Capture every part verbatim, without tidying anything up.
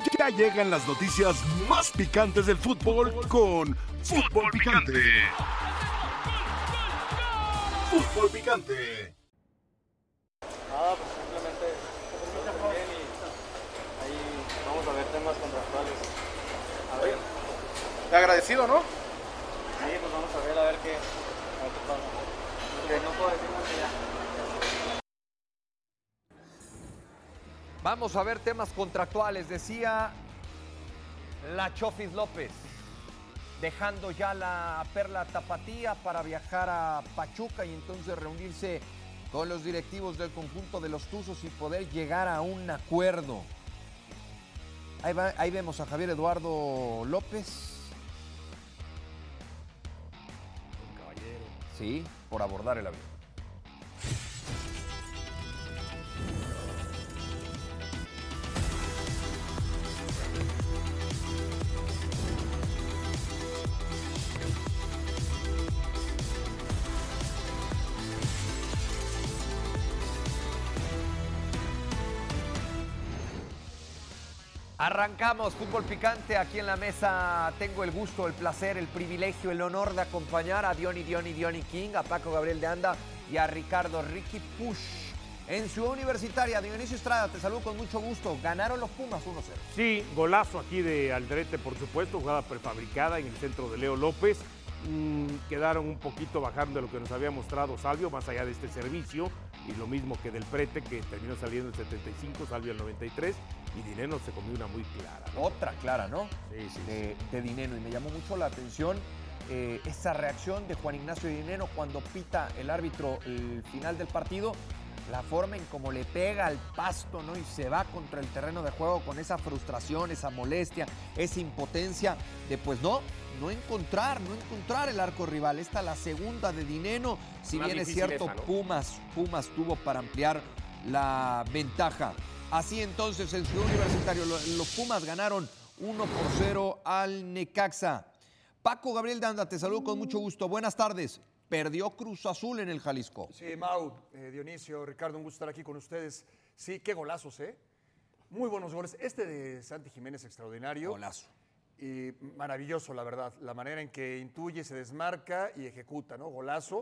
Ya llegan las noticias más picantes del fútbol con Fútbol Picante. Fútbol Picante. Nada, pues simplemente todo bien y ahí vamos a ver temas contractuales. A ver. Te agradecido, ¿no? Sí, pues vamos a ver, a ver qué, a ver qué pasa. Porque no puedo decir mucho ya. Vamos a ver temas contractuales, decía la Chofis López, dejando ya la Perla Tapatía para viajar a Pachuca y entonces reunirse con los directivos del conjunto de los Tuzos y poder llegar a un acuerdo. Ahí, va, ahí vemos a Javier Eduardo López. Un caballero. Sí, por abordar el avión. Arrancamos Fútbol Picante, aquí en la mesa tengo el gusto, el placer, el privilegio, el honor de acompañar a Diony, Diony, Diony King, a Paco Gabriel de Anda y a Ricardo Ricky Push. En Ciudad Universitaria, Dionisio Estrada, te saludo con mucho gusto. Ganaron los Pumas uno cero. Sí, golazo aquí de Aldrete, por supuesto, jugada prefabricada en el centro de Leo López. Mm, quedaron un poquito bajando de lo que nos había mostrado Salvio, más allá de este servicio, y lo mismo que del Prete, que terminó saliendo el setenta y cinco, Salvio el noventa y tres, y Dineno se comió una muy clara, ¿no? Otra clara, ¿no? Sí, sí, de, sí. de Dineno, y me llamó mucho la atención eh, esa reacción de Juan Ignacio Dineno cuando pita el árbitro el final del partido, la forma en cómo le pega al pasto, ¿no? Y se va contra el terreno de juego con esa frustración, esa molestia, esa impotencia de, pues no, no encontrar, no encontrar el arco rival. Esta la segunda de Dineno, si Más bien es difícil cierto, esa, ¿no? Pumas, Pumas tuvo para ampliar la ventaja. Así entonces, en Ciudad Universitario, los Pumas ganaron uno por cero al Necaxa. Paco Gabriel de Anda, te saludo con mucho gusto. Buenas tardes. Perdió Cruz Azul en el Jalisco. Sí, Mau, eh, Dionisio, Ricardo, un gusto estar aquí con ustedes. Sí, qué golazos, ¿eh? Muy buenos goles. Este de Santi Jiménez, extraordinario. Golazo. Y maravilloso, la verdad. La manera en que intuye, se desmarca y ejecuta, ¿no? Golazo.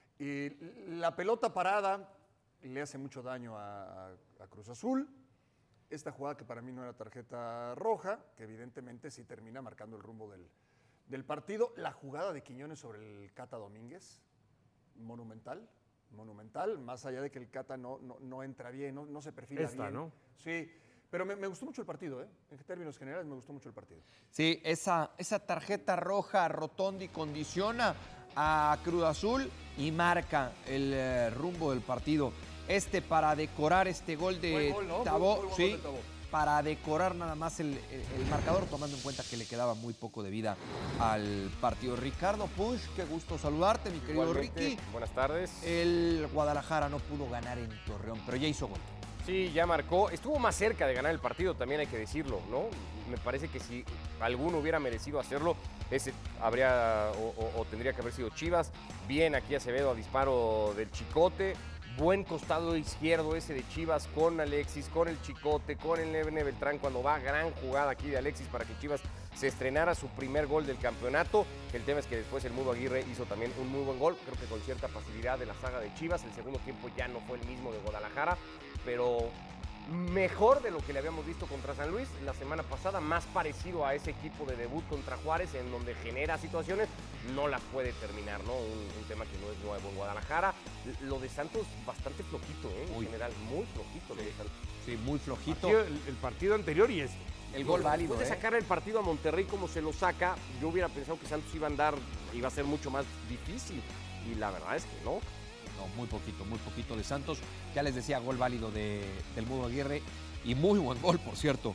Y la pelota parada le hace mucho daño a, a Cruz Azul. Esta jugada que para mí no era tarjeta roja, que evidentemente sí termina marcando el rumbo del, del partido. La jugada de Quiñones sobre el Cata Domínguez, monumental, monumental, más allá de que el Cata no, no, no entra bien, no, no se perfila Esta, bien. ¿no? Sí, pero me, me gustó mucho el partido, ¿eh? En términos generales me gustó mucho el partido. Sí, esa, esa tarjeta roja Rotondi condiciona a Cruz Azul y marca el eh, rumbo del partido. Este para decorar este gol de Buen gol, ¿no? Tabó, Muy- muy buen sí, gol de Tabó. para decorar nada más el, el- el marcador, tomando en cuenta que le quedaba muy poco de vida al partido. Ricardo Push, qué gusto saludarte, mi querido Igualmente, Ricky. buenas tardes. El Guadalajara no pudo ganar en Torreón, pero ya hizo gol. Sí, ya marcó. Estuvo más cerca de ganar el partido, también hay que decirlo, ¿no? Me parece que si alguno hubiera merecido hacerlo, ese habría o, o- o tendría que haber sido Chivas. Bien aquí Acevedo a disparo del Chicote. Buen costado izquierdo ese de Chivas con Alexis, con el Chicote, con el Nene Beltrán cuando va. Gran jugada aquí de Alexis para que Chivas se estrenara su primer gol del campeonato. El tema es que después el Mudo Aguirre hizo también un muy buen gol, creo que con cierta facilidad de la saga de Chivas. El segundo tiempo ya no fue el mismo de Guadalajara, pero mejor de lo que le habíamos visto contra San Luis la semana pasada, más parecido a ese equipo de debut contra Juárez, en donde genera situaciones, no las puede terminar, ¿no? Un, un tema que no es nuevo en Guadalajara. Lo de Santos, bastante flojito, ¿eh? En Muy. general, muy flojito lo de Santos. Sí, muy flojito. Partido- el, el partido anterior y este. El gol válido, Después de ¿eh? sacar el partido a Monterrey como se lo saca, yo hubiera pensado que Santos iba a andar, iba a ser mucho más difícil. Y la verdad es que no. No, muy poquito, muy poquito de Santos. Ya les decía, gol válido de, del Mudo Aguirre. Y muy buen gol, por cierto,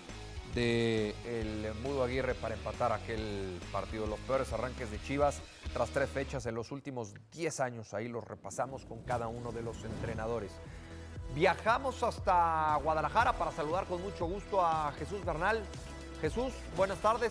de el Mudo Aguirre para empatar aquel partido. Los peores arranques de Chivas tras tres fechas en los últimos diez años. Ahí los repasamos con cada uno de los entrenadores. Viajamos hasta Guadalajara para saludar con mucho gusto a Jesús Bernal. Jesús, buenas tardes.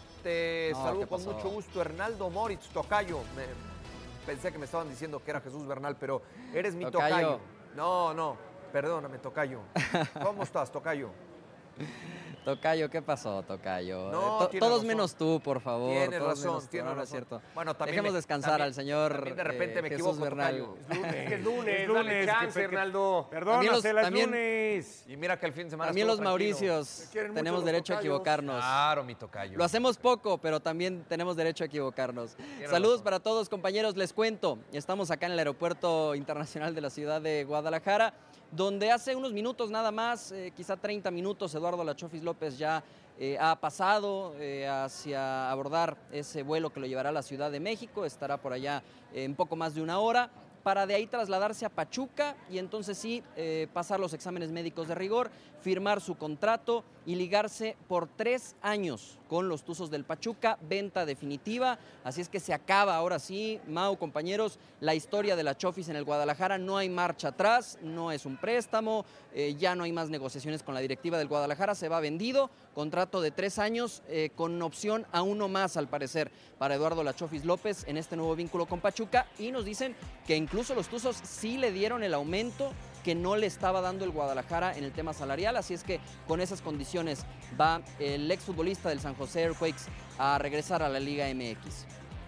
Te No, saludo ¿qué con pasó? mucho gusto. Hernaldo Moritz, tocayo. Me- pensé que me estaban diciendo que era Jesús Bernal, pero eres mi tocayo. Tocayo. No, no, perdóname, tocayo. ¿Cómo estás, tocayo? Tocayo, ¿qué pasó, Tocayo? No, Eh, to- tiene todos razón. menos tú, por favor. Tienes todos razón, menos tú, tienes no, no es razón. cierto. Bueno, también Dejemos me- descansar también- al señor también de repente eh, me Jesús equivoco, Bernal. Tocayo. Es lunes, Es lunes, dale lunes. chance, que- que- Hernaldo. Perdónasela, es también- lunes. Y mira que el fin de semana También estuvo los tranquilo. Mauricios quieren mucho tenemos los derecho a tocayos. equivocarnos. Claro, mi tocayo. Lo hacemos poco, pero también tenemos derecho a equivocarnos. Tienes Saludos razón. para todos, compañeros. Les cuento, estamos acá en el Aeropuerto Internacional de la ciudad de Guadalajara, donde hace unos minutos nada más, eh, quizá treinta minutos, Eduardo Lachofis López ya eh, ha pasado eh, hacia abordar ese vuelo que lo llevará a la Ciudad de México. Estará por allá eh, en poco más de una hora, para de ahí trasladarse a Pachuca y entonces sí eh, pasar los exámenes médicos de rigor, firmar su contrato y ligarse por tres años con los Tuzos del Pachuca, venta definitiva. Así es que se acaba ahora sí, Mau, compañeros, la historia de la Chofis en el Guadalajara. No hay marcha atrás, no es un préstamo, eh, ya no hay más negociaciones con la directiva del Guadalajara, se va vendido, contrato de tres años eh, con opción a uno más al parecer para Eduardo Lachofis López en este nuevo vínculo con Pachuca, y nos dicen que incluso los Tuzos sí le dieron el aumento que no le estaba dando el Guadalajara en el tema salarial, así es que con esas condiciones va el exfutbolista del San José Earthquakes a regresar a la Liga M X.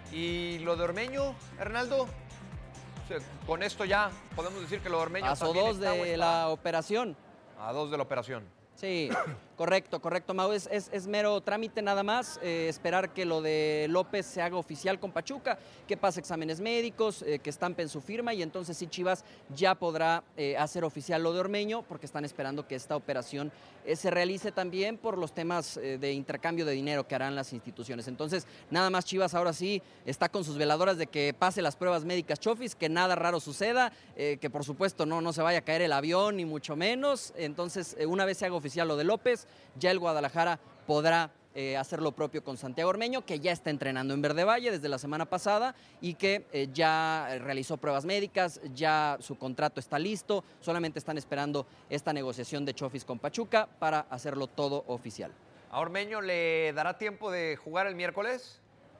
¿Y lo de Ormeño, Hernaldo? O sea, con esto ya podemos decir que lo de Ormeño Paso también dos está o de está la operación. a dos de la operación. Sí, correcto, correcto, Mau. Es, es, es mero trámite nada más, eh, esperar que lo de López se haga oficial con Pachuca, que pase exámenes médicos, eh, que estampen su firma y entonces sí Chivas ya podrá eh, hacer oficial lo de Ormeño, porque están esperando que esta operación eh, se realice también por los temas eh, de intercambio de dinero que harán las instituciones. Entonces, nada más Chivas ahora sí está con sus veladoras de que pase las pruebas médicas Chofis, que nada raro suceda, eh, que por supuesto no, no se vaya a caer el avión, ni mucho menos. Entonces, eh, una vez se haga oficial lo de López, ya el Guadalajara podrá eh, hacer lo propio con Santiago Ormeño, que ya está entrenando en Verde Valle desde la semana pasada y que eh, ya realizó pruebas médicas, ya su contrato está listo, solamente están esperando esta negociación de Chofis con Pachuca para hacerlo todo oficial. ¿A Ormeño le dará tiempo de jugar el miércoles?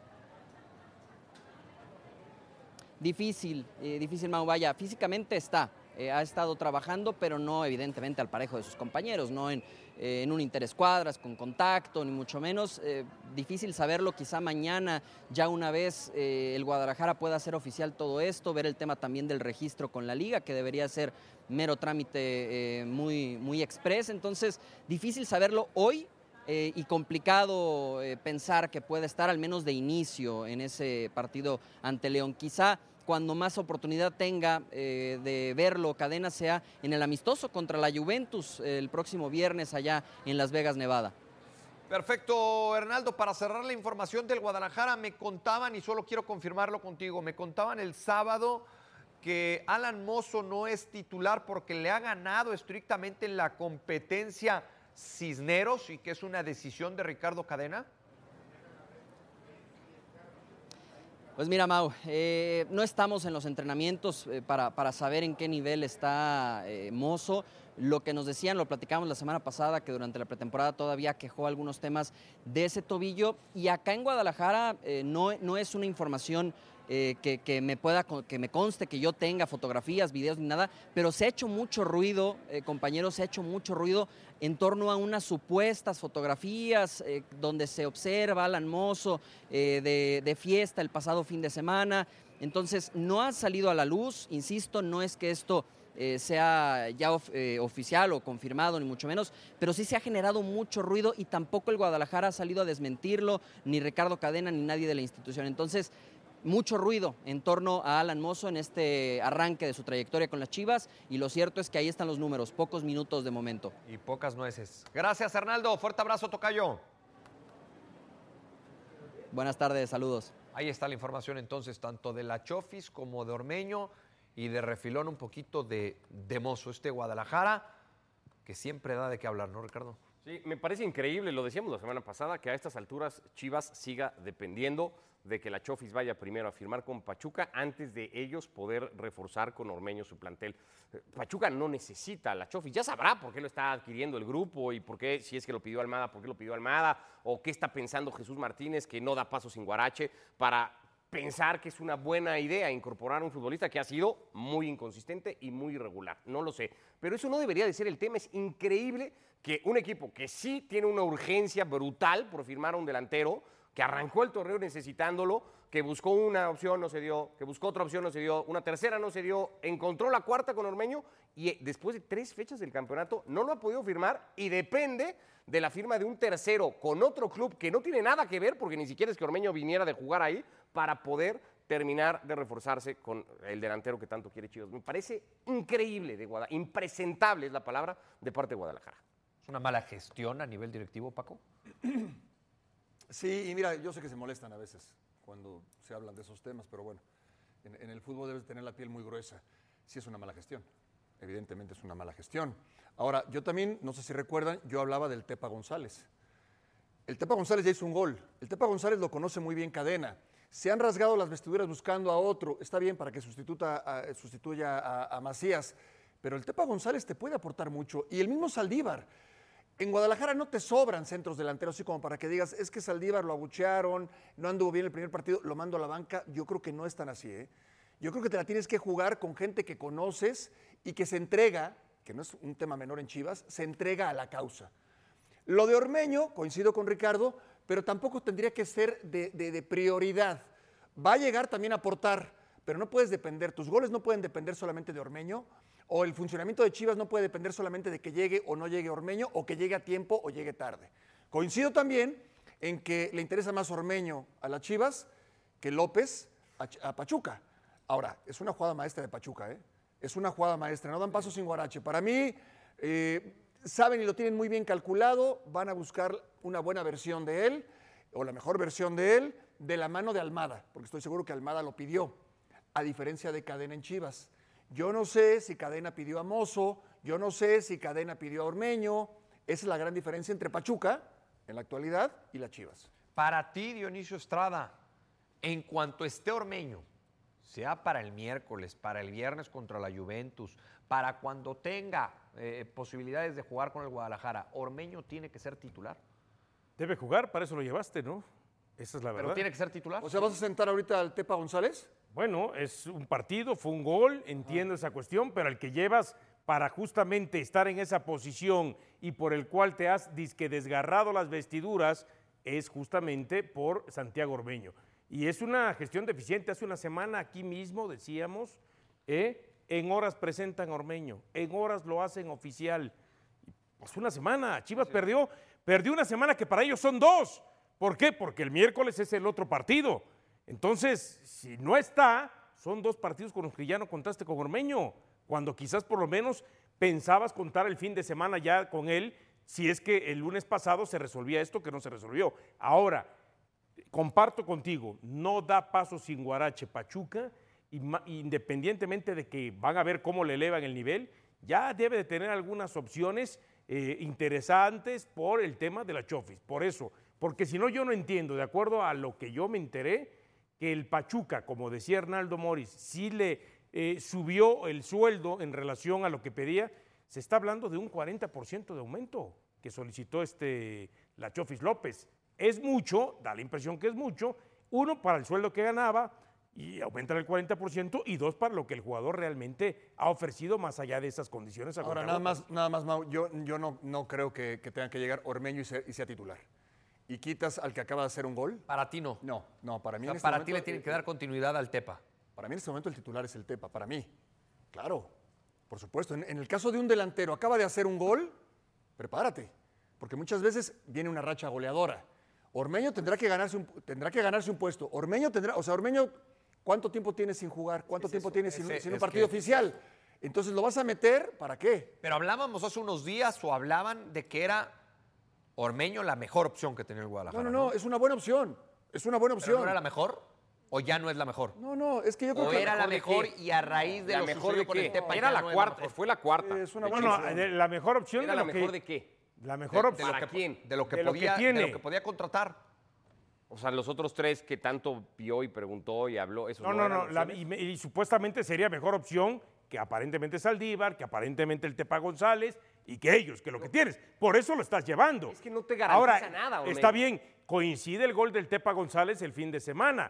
Difícil, eh, difícil, Mau. Vaya, físicamente está, eh, ha estado trabajando, pero no evidentemente al parejo de sus compañeros, no en, eh, en un interescuadras, con contacto, ni mucho menos. Eh, difícil saberlo, quizá mañana, ya una vez eh, el Guadalajara pueda hacer oficial todo esto, ver el tema también del registro con la liga, que debería ser mero trámite eh, muy, muy express. Entonces, difícil saberlo hoy. Eh, y complicado eh, pensar que pueda estar al menos de inicio en ese partido ante León. Quizá cuando más oportunidad tenga eh, de verlo Cadena sea en el amistoso contra la Juventus eh, el próximo viernes allá en Las Vegas, Nevada. Perfecto, Hernaldo. Para cerrar la información del Guadalajara, me contaban, y solo quiero confirmarlo contigo, me contaban el sábado que Alan Mozo no es titular porque le ha ganado estrictamente en la competencia Cisneros y que es una decisión de Ricardo Cadena. Pues mira, Mau, eh, no estamos en los entrenamientos eh, para, para saber en qué nivel está eh, Mozo. Lo que nos decían, lo platicamos la semana pasada, que durante la pretemporada todavía quejó algunos temas de ese tobillo. Y acá en Guadalajara eh, no, no es una información eh, que, que me pueda, que me conste, que yo tenga fotografías, videos ni nada, pero se ha hecho mucho ruido, eh, compañeros, se ha hecho mucho ruido en torno a unas supuestas fotografías eh, donde se observa a Alan Mozo eh, de, de fiesta el pasado fin de semana. Entonces, no ha salido a la luz, insisto, no es que esto eh, sea ya of, eh, oficial o confirmado, ni mucho menos, pero sí se ha generado mucho ruido y tampoco el Guadalajara ha salido a desmentirlo, ni Ricardo Cadena, ni nadie de la institución. Entonces, mucho ruido en torno a Alan Mozo en este arranque de su trayectoria con las Chivas, y lo cierto es que ahí están los números, pocos minutos de momento. Y pocas nueces. Gracias, Hernaldo. Fuerte abrazo, tocayo. Buenas tardes, saludos. Ahí está la información entonces, tanto de la Chofis como de Ormeño, y de refilón un poquito de, de Mozo, este Guadalajara, que siempre da de qué hablar, ¿no, Ricardo? Sí, me parece increíble, lo decíamos la semana pasada, que a estas alturas Chivas siga dependiendo de que la Chofis vaya primero a firmar con Pachuca antes de ellos poder reforzar con Ormeño su plantel. Pachuca no necesita a la Chofis, ya sabrá por qué lo está adquiriendo el grupo y por qué, si es que lo pidió Almada, por qué lo pidió Almada, o qué está pensando Jesús Martínez, que no da paso sin guarache, para pensar que es una buena idea incorporar a un futbolista que ha sido muy inconsistente y muy irregular. No lo sé. Pero eso no debería de ser el tema. Es increíble que un equipo que sí tiene una urgencia brutal por firmar a un delantero, que arrancó el torneo necesitándolo, que buscó una opción, no se dio, que buscó otra opción, no se dio, una tercera no se dio, encontró la cuarta con Ormeño y después de tres fechas del campeonato no lo ha podido firmar y depende de la firma de un tercero con otro club que no tiene nada que ver, porque ni siquiera es que Ormeño viniera de jugar ahí, para poder terminar de reforzarse con el delantero que tanto quiere Chivas. Me parece increíble de Guadalajara, impresentable es la palabra de parte de Guadalajara. ¿Es una mala gestión a nivel directivo, Paco? Sí, y mira, yo sé que se molestan a veces cuando se hablan de esos temas, pero bueno, en, en el fútbol debes tener la piel muy gruesa. Sí es una mala gestión, evidentemente es una mala gestión. Ahora, yo también, no sé si recuerdan, yo hablaba del Tepa González. El Tepa González ya hizo un gol. El Tepa González lo conoce muy bien Cadena. Se han rasgado las vestiduras buscando a otro. Está bien para que sustituta a, sustituya a, a Macías, pero el Tepa González te puede aportar mucho. Y el mismo Saldívar. En Guadalajara no te sobran centros delanteros, así como para que digas, es que Saldívar lo abuchearon, no anduvo bien el primer partido, lo mando a la banca. Yo creo que no es tan así, ¿eh? Yo creo que te la tienes que jugar con gente que conoces y que se entrega, que no es un tema menor en Chivas, se entrega a la causa. Lo de Ormeño, coincido con Ricardo, pero tampoco tendría que ser de, de, de prioridad. Va a llegar también a aportar, pero no puedes depender, tus goles no pueden depender solamente de Ormeño, o el funcionamiento de Chivas no puede depender solamente de que llegue o no llegue Ormeño, o que llegue a tiempo o llegue tarde. Coincido también en que le interesa más Ormeño a las Chivas que López a, a Pachuca. Ahora, es una jugada maestra de Pachuca, ¿eh? Es una jugada maestra, no dan paso sin guarache. Para mí, eh, saben y lo tienen muy bien calculado, van a buscar una buena versión de él, o la mejor versión de él, de la mano de Almada, porque estoy seguro que Almada lo pidió, a diferencia de Cadena en Chivas. Yo no sé si Cadena pidió a Mozo, yo no sé si Cadena pidió a Ormeño. Esa es la gran diferencia entre Pachuca, en la actualidad, y las Chivas. Para ti, Dionisio Estrada, en cuanto esté Ormeño, sea para el miércoles, para el viernes contra la Juventus, para cuando tenga eh, posibilidades de jugar con el Guadalajara, ¿Ormeño tiene que ser titular? Debe jugar, para eso lo llevaste, ¿no? Esa es la verdad. ¿Pero tiene que ser titular? O sea, ¿vas a sentar ahorita al Tepa González? Bueno, es un partido, fue un gol, entiendo esa cuestión, pero el que llevas para justamente estar en esa posición y por el cual te has disque desgarrado las vestiduras es justamente por Santiago Ormeño. Y es una gestión deficiente. Hace una semana aquí mismo decíamos, ¿eh? en horas presentan a Ormeño, en horas lo hacen oficial. Pues una semana, Chivas sí. perdió, perdió una semana que para ellos son dos. ¿Por qué? Porque el miércoles es el otro partido. Entonces, si no está, son dos partidos con los que ya no contaste con Ormeño, cuando quizás por lo menos pensabas contar el fin de semana ya con él, si es que el lunes pasado se resolvía esto que no se resolvió. Ahora, comparto contigo, no da paso sin guarache Pachuca, y independientemente de que van a ver cómo le elevan el nivel, ya debe de tener algunas opciones eh, interesantes por el tema de la Chofis. Por eso, porque si no yo no entiendo, de acuerdo a lo que yo me enteré, que el Pachuca, como decía Hernaldo Moris, sí le eh, subió el sueldo en relación a lo que pedía, se está hablando de un cuarenta por ciento de aumento que solicitó este, la Chofis López. Es mucho, da la impresión que es mucho, uno para el sueldo que ganaba y aumenta el cuarenta por ciento y dos para lo que el jugador realmente ha ofrecido más allá de esas condiciones. Ahora, nada más, nada más, Mau, yo, yo no, no creo que, que tenga que llegar Ormeño y sea, y sea titular. ¿Y quitas al que acaba de hacer un gol? Para ti no. No, no, para mí O sea, en este para momento, ti le tiene que dar continuidad al Tepa. Para mí en este momento el titular es el Tepa, para mí. Claro, por supuesto. En, en el caso de un delantero, acaba de hacer un gol, prepárate, porque muchas veces viene una racha goleadora. Ormeño tendrá que ganarse un, tendrá que ganarse un puesto. Ormeño tendrá, o sea, Ormeño, ¿cuánto tiempo tiene sin jugar? ¿Cuánto es tiempo eso, tiene sin, ese, sin un es partido que, oficial? Entonces, ¿lo vas a meter? ¿Para qué? Pero hablábamos hace unos días o hablaban de que era Ormeño la mejor opción que tenía el Guadalajara. No, no, no, ¿no? Es una buena opción. Es una buena opción. ¿Pero no era la mejor? ¿O ya no es la mejor? No, no, es que yo creo ¿O que era la mejor y a raíz de ¿La lo mejor sucedido de con el qué? Tepa Era ya la no es cuarta, mejor? fue la cuarta. Es una De buena hecho, Bueno, de- la mejor opción ¿Era de la lo mejor que, de qué? La mejor De- opción. de lo que- ¿Para quién? De lo que, De lo que podía, tiene. de lo que podía contratar. O sea, los otros tres que tanto vio y preguntó y habló, esos No, no, no, eran no. la- opciones? y, me- y supuestamente sería mejor opción que aparentemente Saldívar, que aparentemente el Tepa González y que ellos, que lo que tienes. Por eso lo estás llevando. Es que no te garantiza Ahora, nada, Ormeño. está bien, coincide el gol del Tepa González el fin de semana.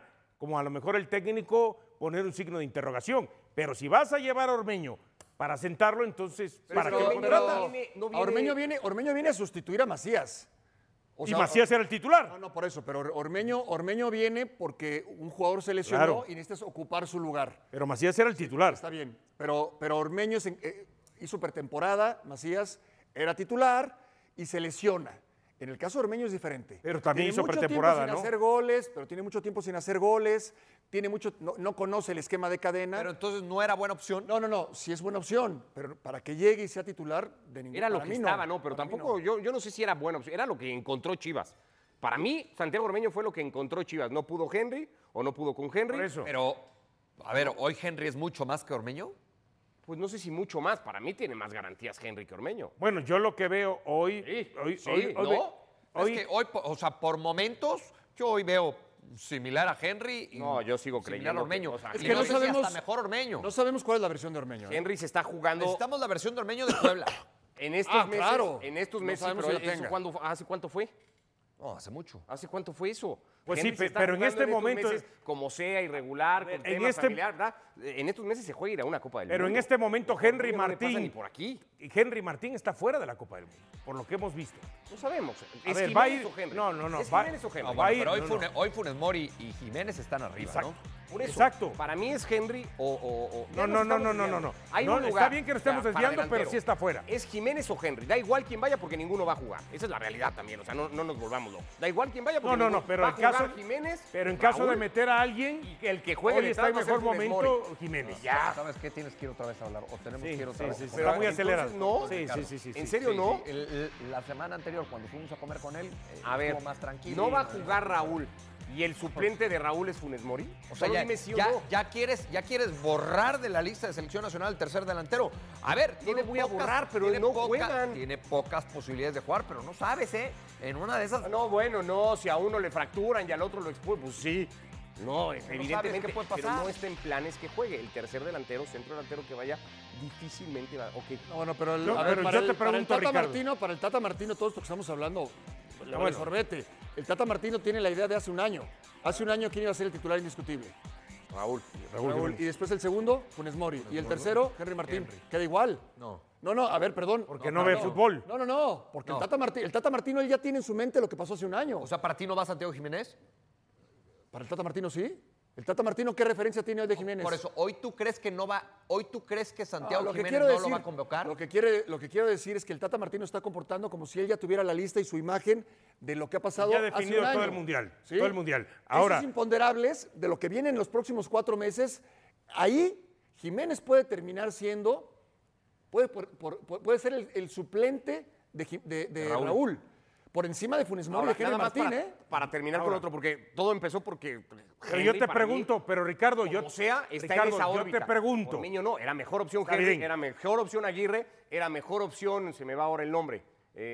como a lo mejor el técnico poner un signo de interrogación. Pero si vas a llevar a Ormeño para sentarlo, entonces, ¿para Pero- qué lo pero- contratas? No viene- no a viene- Ormeño viene, Ormeño viene a sustituir a Macías. O Y sea, Macías era el titular. No, no, por eso, pero Ormeño, Ormeño viene porque un jugador se lesionó Claro. y necesitas ocupar su lugar. Pero Macías era el titular. Está bien, pero, pero Ormeño se- eh, hizo pretemporada, Macías era titular y se lesiona. En el caso de Ormeño es diferente. Pero también Tiene hizo mucho pretemporada, tiempo sin ¿no? hacer goles, pero tiene mucho tiempo sin hacer goles, tiene mucho, no, no conoce el esquema de cadena. Pero entonces no era buena opción. no, no, no, sí es buena opción, pero para que llegue y sea titular, de ningún Era lo para que mí estaba, no, pero para mí tampoco, no. yo, yo no sé si era buena opción, era lo que encontró Chivas. Para mí, Santiago Ormeño fue lo que encontró Chivas. No pudo Henry o no pudo con Henry. Por eso. Pero, a ver, ¿hoy Henry es mucho más que Ormeño? Pues no sé si mucho más. Para mí tiene más garantías Henry que Ormeño. Bueno, yo lo que veo hoy... Sí, hoy, sí, hoy- hoy- ¿no? hoy- Es que hoy, o sea, por momentos, yo hoy veo similar a Henry y No, yo sigo similar creyendo a Ormeño. que- o sea, Es Y que no sé si sabemos- hasta mejor Ormeño. No sabemos cuál es la versión de Ormeño. ¿eh? Henry se está jugando Necesitamos la versión de Ormeño de Puebla. en estos Ah, meses. claro. En estos No meses, sí, sabemos pero si la eso tenga. ¿cuándo- ¿hace cuánto fue? No, hace mucho. ¿Hace cuánto fue eso? Pues Henry sí, se pe- está pero en jugando este estos momento- meses, como sea, irregular, con En temas este- familiares, ¿verdad? En estos meses se juega ir a una Copa del Pero Mundo. en este momento Ormeño Henry no le pasa Martín... ni por aquí. Henry Martín está fuera de la Copa del Mundo, por lo que hemos visto. No sabemos. A ¿Es ver, va a Jiménez ir- o Henry? no, no, no, ¿Es va- Jiménez o Henry? No, va a bueno, ir- pero hoy, no, Funes, no. hoy Funes Mori y Jiménez están arriba, Exacto. ¿no? Por eso, Exacto. para mí es Henry o... o- o- No, ya no, nos no, estamos no, no, desviando. no, no. Hay No, un está lugar, bien que nos estemos o sea, para desviando, pero delantero. sí está fuera. ¿Es Jiménez o Henry? Da igual quién vaya porque ninguno va a jugar. Esa es la realidad también, o sea, no, no nos volvamos locos. Da igual quién vaya porque No, no, ninguno no, pero va en a jugar caso, Jiménez, pero en caso de Raúl, meter a alguien, y el que juegue hoy está en detrás va a ser mejor Funes momento Mori. Jiménez. Ya. ¿Sabes qué? Tienes que ir otra vez a hablar. O tenemos Sí, que ir otra sí, vez. sí, sí, Pero está muy entonces, acelerado. no. Sí, sí, Ricardo. sí, sí, ¿En sí. serio Sí, no? sí. El- el- la semana anterior, cuando fuimos a comer con él, eh, A ver, estuvo más tranquilo. no va a jugar Raúl. ¿Y el suplente de Raúl es Funes Mori? O sea, Solo ya, dime sí o ya, no. ya quieres, ya quieres borrar de la lista de selección nacional el tercer delantero. A ver, tiene le voy a pocas- borrar, pero tiene no poca- juegan. Tiene pocas posibilidades de jugar, pero no sabes, ¿eh? En una de esas. No, bueno, no, si a uno le fracturan y al otro lo expulsan, pues sí. No, evidentemente, qué puede pero pasar. no está en planes que juegue. El tercer delantero, centro delantero que vaya, difícilmente va. Ok. No, bueno, pero, el, No, a ver, pero para, yo el, te para el pregunto, Tata Ricardo. Martino, para el Tata Martino, todo esto que estamos hablando, le bueno. sorbete. El Tata Martino tiene la idea de hace un año. Hace un año, ¿quién iba a ser el titular indiscutible? Raúl. Raúl. Y después el segundo, Funes Mori. Y el tercero, Henry Martín. Queda igual. No. No, no, a ver, perdón. Porque no ve fútbol. No, no, no. Porque No. El, Tata Martino, el Tata Martino, él ya tiene en su mente lo que pasó hace un año. O sea, ¿para ti no va Santiago Jiménez? ¿Para el Tata Martino sí? ¿El Tata Martino qué referencia tiene hoy de Jiménez? Por eso, ¿hoy tú crees que no va, hoy tú crees que No, Santiago lo que Jiménez quiero no decir- lo va a convocar? Lo que, quiere, lo que quiero decir es que el Tata Martino está comportando como si él ya tuviera la lista y su imagen de lo que ha pasado Ya hace definido un año. todo el mundial. ¿Sí? Todo el mundial. Ahora, Esos imponderables de lo que viene en los próximos cuatro meses, ahí Jiménez puede terminar siendo, puede, por- por- por- puede ser el, el suplente de, Ji- de- de Raúl. Raúl. Por encima de Funes Mori Ahora, y de Henry nada más Martín, para, ¿eh? para terminar Ahora. con otro, porque todo empezó porque. pero Henry yo te para mí, pregunto, pero Ricardo, yo como sea, está Ricardo, en esa yo órbita. te pregunto. Ormeño no, era mejor opción Está Henry, bien. era mejor opción Aguirre, era mejor opción, se me va ahora el nombre.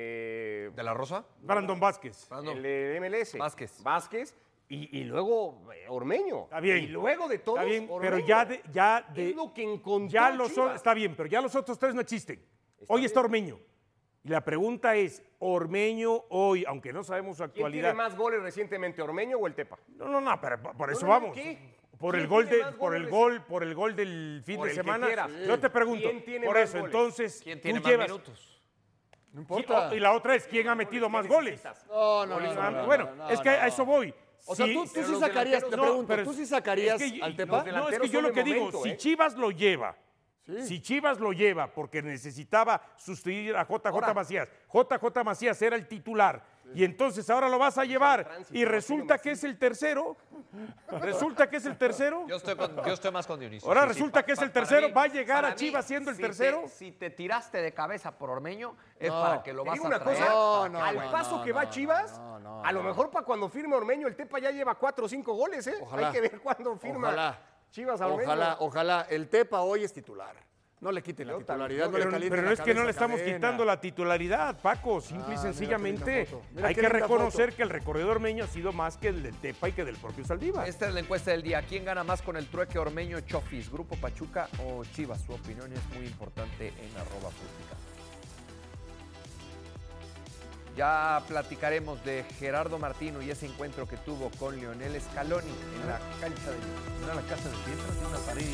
Eh, ¿De la Rosa? Brandon Vázquez. el de M L S. Vázquez. Vázquez. Y, y luego eh, Ormeño. Está bien. Y luego de todos, Está bien, pero Ormeño. ya de, ya de Es lo que encontró ya los o- Chivas. está bien, pero ya los otros tres no existen. hoy está Ormeño. Y la pregunta es, Ormeño hoy, aunque no sabemos su ¿Quién tiene actualidad. más goles recientemente, Ormeño o el Tepa? No, no, no, pero por- por eso No, no, vamos. ¿qué? Por ¿Quién el gol tiene de, más por goles el gol, por el gol del fin Por de el que semana. quieras. Yo te pregunto, ¿Quién tiene por más eso, goles? entonces, ¿Quién tú tiene más llevas- minutos? No importa. Sí, y la otra es, ¿quién ha metido más goles? No, no, no, Ah, no, no, bueno, no, no, es que no. a eso voy. O sea, Si- tú, tú pero sí los sacarías, te delanteros- No, pregunto, pero ¿tú es- sí sacarías es que- al no, Tepa? No, es que delanteros yo son lo de que digo, momento, si ¿eh? Chivas lo lleva, Sí. si Chivas lo lleva porque necesitaba sustituir a J J Ahora- Macías, J J Macías era el titular, y entonces ahora lo vas a llevar tránsito, y va resulta siendo que es el tercero, resulta que es el tercero, Yo estoy, con- yo estoy más con Dionisio. ahora Sí, sí, resulta pa- que es pa- el para tercero, mí- va a llegar para a Chivas siendo el si tercero. Te, si te tiraste de cabeza por Ormeño, es No. para que lo Te vas digo a una traer. cosa, No, no, al no, paso no, que va no, Chivas, no, no, a lo no. mejor para cuando firme Ormeño, el Tepa ya lleva cuatro o cinco goles, ¿eh? Ojalá. Hay que ver cuándo firma Ojalá. Chivas a Ormeño. Ojalá, ojalá. El Tepa hoy es titular. No le quiten la Yo también, titularidad, yo- no le Pero, calienten pero no la es que no cabeza le estamos Cadena. quitando la titularidad, Paco, simple y Ah, mira qué sencillamente linda foto. Mira hay qué que linda reconocer foto. que el recorrido ormeño ha sido más que el del Tepa y que del propio Saldívar. Esta es la encuesta del día. ¿Quién gana más con el trueque Ormeño Chofis? ¿Grupo Pachuca o Chivas? Su opinión es muy importante en arroba pública. Ya platicaremos de Gerardo Martino y ese encuentro que tuvo con Lionel Scaloni en la cancha de... ¿No la casa de piedra? Tiene una pared.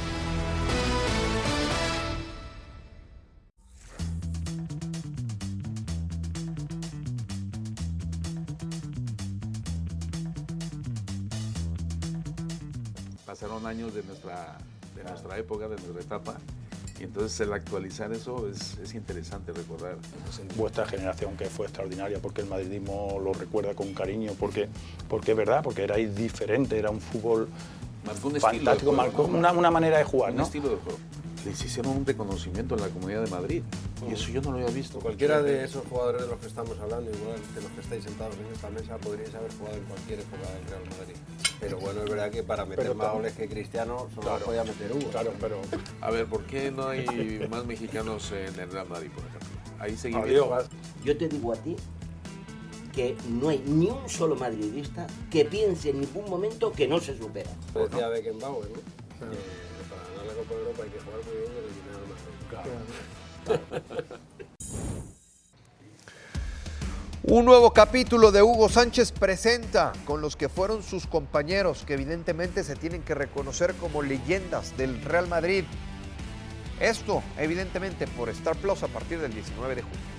Pasaron años de nuestra, de nuestra época, de nuestra etapa, y entonces el actualizar eso es, es interesante recordar. Vuestra generación, que fue extraordinaria, porque el madridismo lo recuerda con cariño, porque, porque es verdad, porque erais diferente, era un fútbol marcó un fantástico, estilo de juego, marcó ¿no? una, una manera de jugar, un ¿no? estilo de juego. Les hicieron un reconocimiento en la Comunidad de Madrid, y eso yo no lo había visto. Cualquiera de esos jugadores de los que estamos hablando, igual de los que estáis sentados en esta mesa, podríais haber jugado en cualquier época del Real Madrid. Pero bueno, es verdad que para meter Pero más tam- goles que Cristiano solo Claro. podía meter Hugo. Claro, pero... A ver, ¿por qué no hay más mexicanos en el Real Madrid, por ejemplo? Ahí seguimos. Adiós. Yo te digo a ti que no hay ni un solo madridista que piense en ningún momento que no se supera. Decía Beckenbauer, ¿no? Que para ganar la Copa de Europa hay que jugar muy bien y eliminar al Madrid. Un nuevo capítulo de Hugo Sánchez presenta con los que fueron sus compañeros, que evidentemente se tienen que reconocer como leyendas del Real Madrid. Esto, evidentemente, por Star Plus a partir del diecinueve de junio.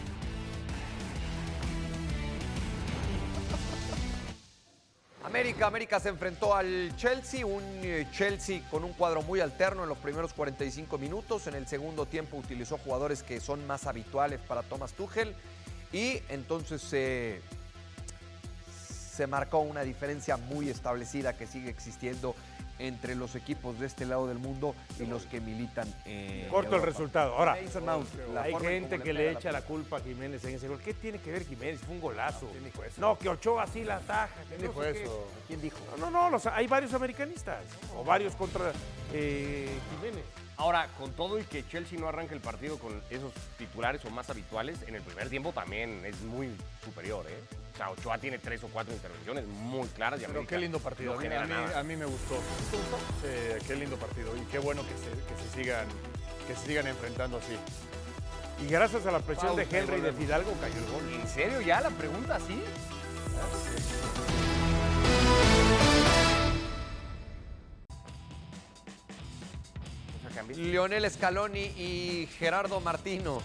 América, América se enfrentó al Chelsea, un eh, Chelsea con un cuadro muy alterno en los primeros cuarenta y cinco minutos. En el segundo tiempo utilizó jugadores que son más habituales para Thomas Tuchel. Y entonces eh, se marcó una diferencia muy establecida que sigue existiendo entre los equipos de este lado del mundo y los que militan en Corto el Europa. resultado. Ahora, Mason Mount, la hay forma en gente cómo que le le pega echa la la culpa a Jiménez en ese gol. ¿Qué tiene que ver Jiménez? Fue un golazo. ¿Quién dijo eso? No, que Ochoa sí la ataja. que ¿Quién no dijo sé qué. eso? ¿Quién dijo? No, no, no, los- hay varios americanistas. O varios contra eh, Jiménez. Ahora, con todo y que Chelsea no arranca el partido con esos titulares o más habituales, en el primer tiempo también es muy superior, ¿eh? O sea, Ochoa tiene tres o cuatro intervenciones muy claras y Pero América qué lindo partido. no a, mí, genera a, mí, nada. a mí me gustó. Sí, qué lindo partido. Y qué bueno que se, que se sigan que se sigan enfrentando así. Y gracias a la presión Pausa de Henry y y de volvemos. Fidalgo cayó el gol. ¿En serio ya la pregunta así? O sea, cambié. Lionel Scaloni y Gerardo Martino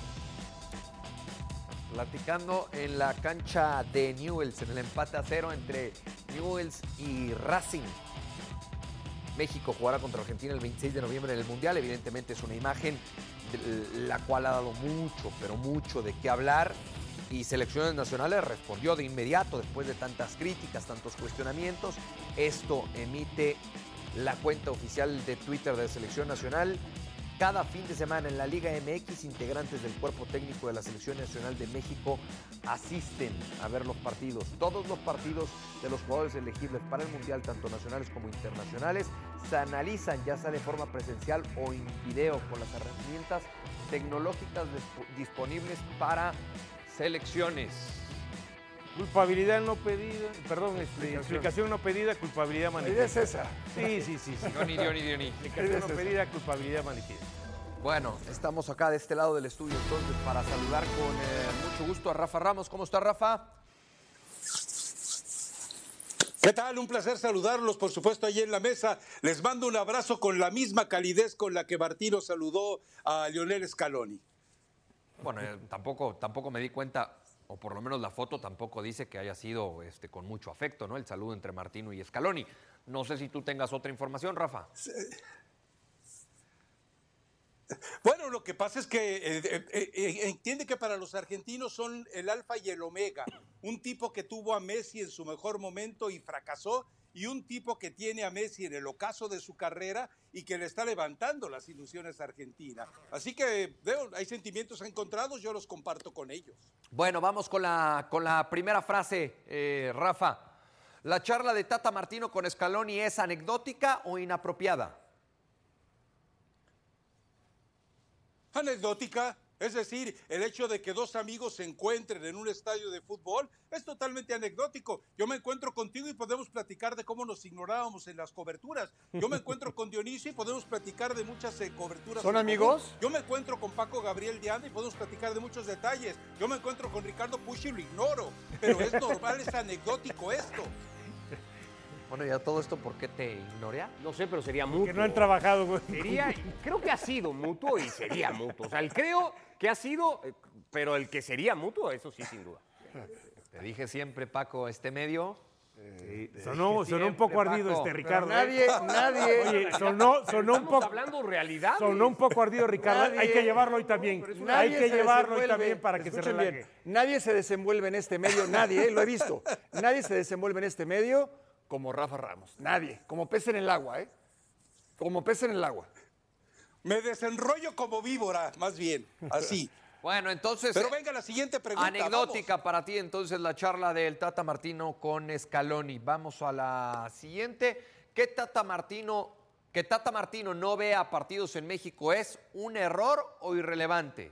platicando en la cancha de Newell's en el empate a cero entre Newell's y Racing. México jugará contra Argentina el veintiséis de noviembre en el Mundial. Evidentemente es una imagen de la cual ha dado mucho, pero mucho de qué hablar. Y Selecciones Nacionales respondió de inmediato después de tantas críticas, tantos cuestionamientos. Esto emite la cuenta oficial de Twitter de Selección Nacional. Cada fin de semana en la Liga M X, integrantes del cuerpo técnico de la Selección Nacional de México asisten a ver los partidos. Todos los partidos de los jugadores elegibles para el Mundial, tanto nacionales como internacionales, se analizan ya sea de forma presencial o en video con las herramientas tecnológicas disponibles para selecciones. Culpabilidad no pedida, perdón, este, explicación no pedida, culpabilidad La idea es manifiesta. esa. Sí, sí, sí. sí. Dioni, Dioni, Dioni. Explicación no pedida, culpabilidad manifiesta. Bueno, estamos acá de este lado del estudio entonces para saludar con eh, mucho gusto a Rafa Ramos. ¿Cómo está, Rafa? ¿Qué tal? Un placer saludarlos, por supuesto, allí en la mesa. Les mando un abrazo con la misma calidez con la que Martino saludó a Lionel Scaloni. Bueno, eh, tampoco, tampoco me di cuenta, o por lo menos la foto tampoco dice que haya sido este, con mucho afecto, ¿no? El saludo entre Martino y Scaloni. No sé si tú tengas otra información, Rafa. Bueno, lo que pasa es que eh, eh, eh, entiende que para los argentinos son el alfa y el omega. Un tipo que tuvo a Messi en su mejor momento y fracasó, y un tipo que tiene a Messi en el ocaso de su carrera y que le está levantando las ilusiones a Argentina. Así que veo, hay sentimientos encontrados, yo los comparto con ellos. Bueno, vamos con la, con la primera frase, eh, Rafa. ¿La charla de Tata Martino con Scaloni es anecdótica o inapropiada? Anecdótica, Es decir, el hecho de que dos amigos se encuentren en un estadio de fútbol es totalmente anecdótico. Yo me encuentro contigo y podemos platicar de cómo nos ignorábamos en las coberturas. Yo me encuentro con Dionisio y podemos platicar de muchas eh, coberturas. ¿Son amigos? Yo me encuentro con Paco Gabriel de Anda y podemos platicar de muchos detalles. Yo me encuentro con Ricardo Pucci y lo ignoro. Pero es normal, es anecdótico esto. Bueno, ya todo esto, ¿por qué te ignorea? No sé, pero sería mutuo. Que no han trabajado, güey. Sería, creo que ha sido mutuo y sería mutuo. O sea, el creo que ha sido, eh, pero el que sería mutuo, eso sí, sin duda. Te dije siempre, Paco, este medio... Sí, sonó, sonó un poco ardido Paco. este Ricardo. Pero nadie, nadie. Oye, sonó, sonó un Estamos poco. hablando realidad. Sonó un poco ardido, Ricardo. Nadie- Hay que llevarlo hoy también. Hay Nadie que se llevarlo hoy desenvuelve. también para que se Escuchen relaje. bien, nadie se desenvuelve en este medio, nadie, ¿eh? Lo he visto. Nadie se desenvuelve en este medio como Rafa Ramos. Nadie. Como pez en el agua, ¿eh? Como pez en el agua. Me desenrollo como víbora, más bien, así. Bueno, entonces... Pero venga la siguiente pregunta. Anecdótica vamos. para ti, entonces, la charla del Tata Martino con Scaloni. Vamos a la siguiente. ¿Qué Tata Martino, que Tata Martino no vea partidos en México es un error o irrelevante?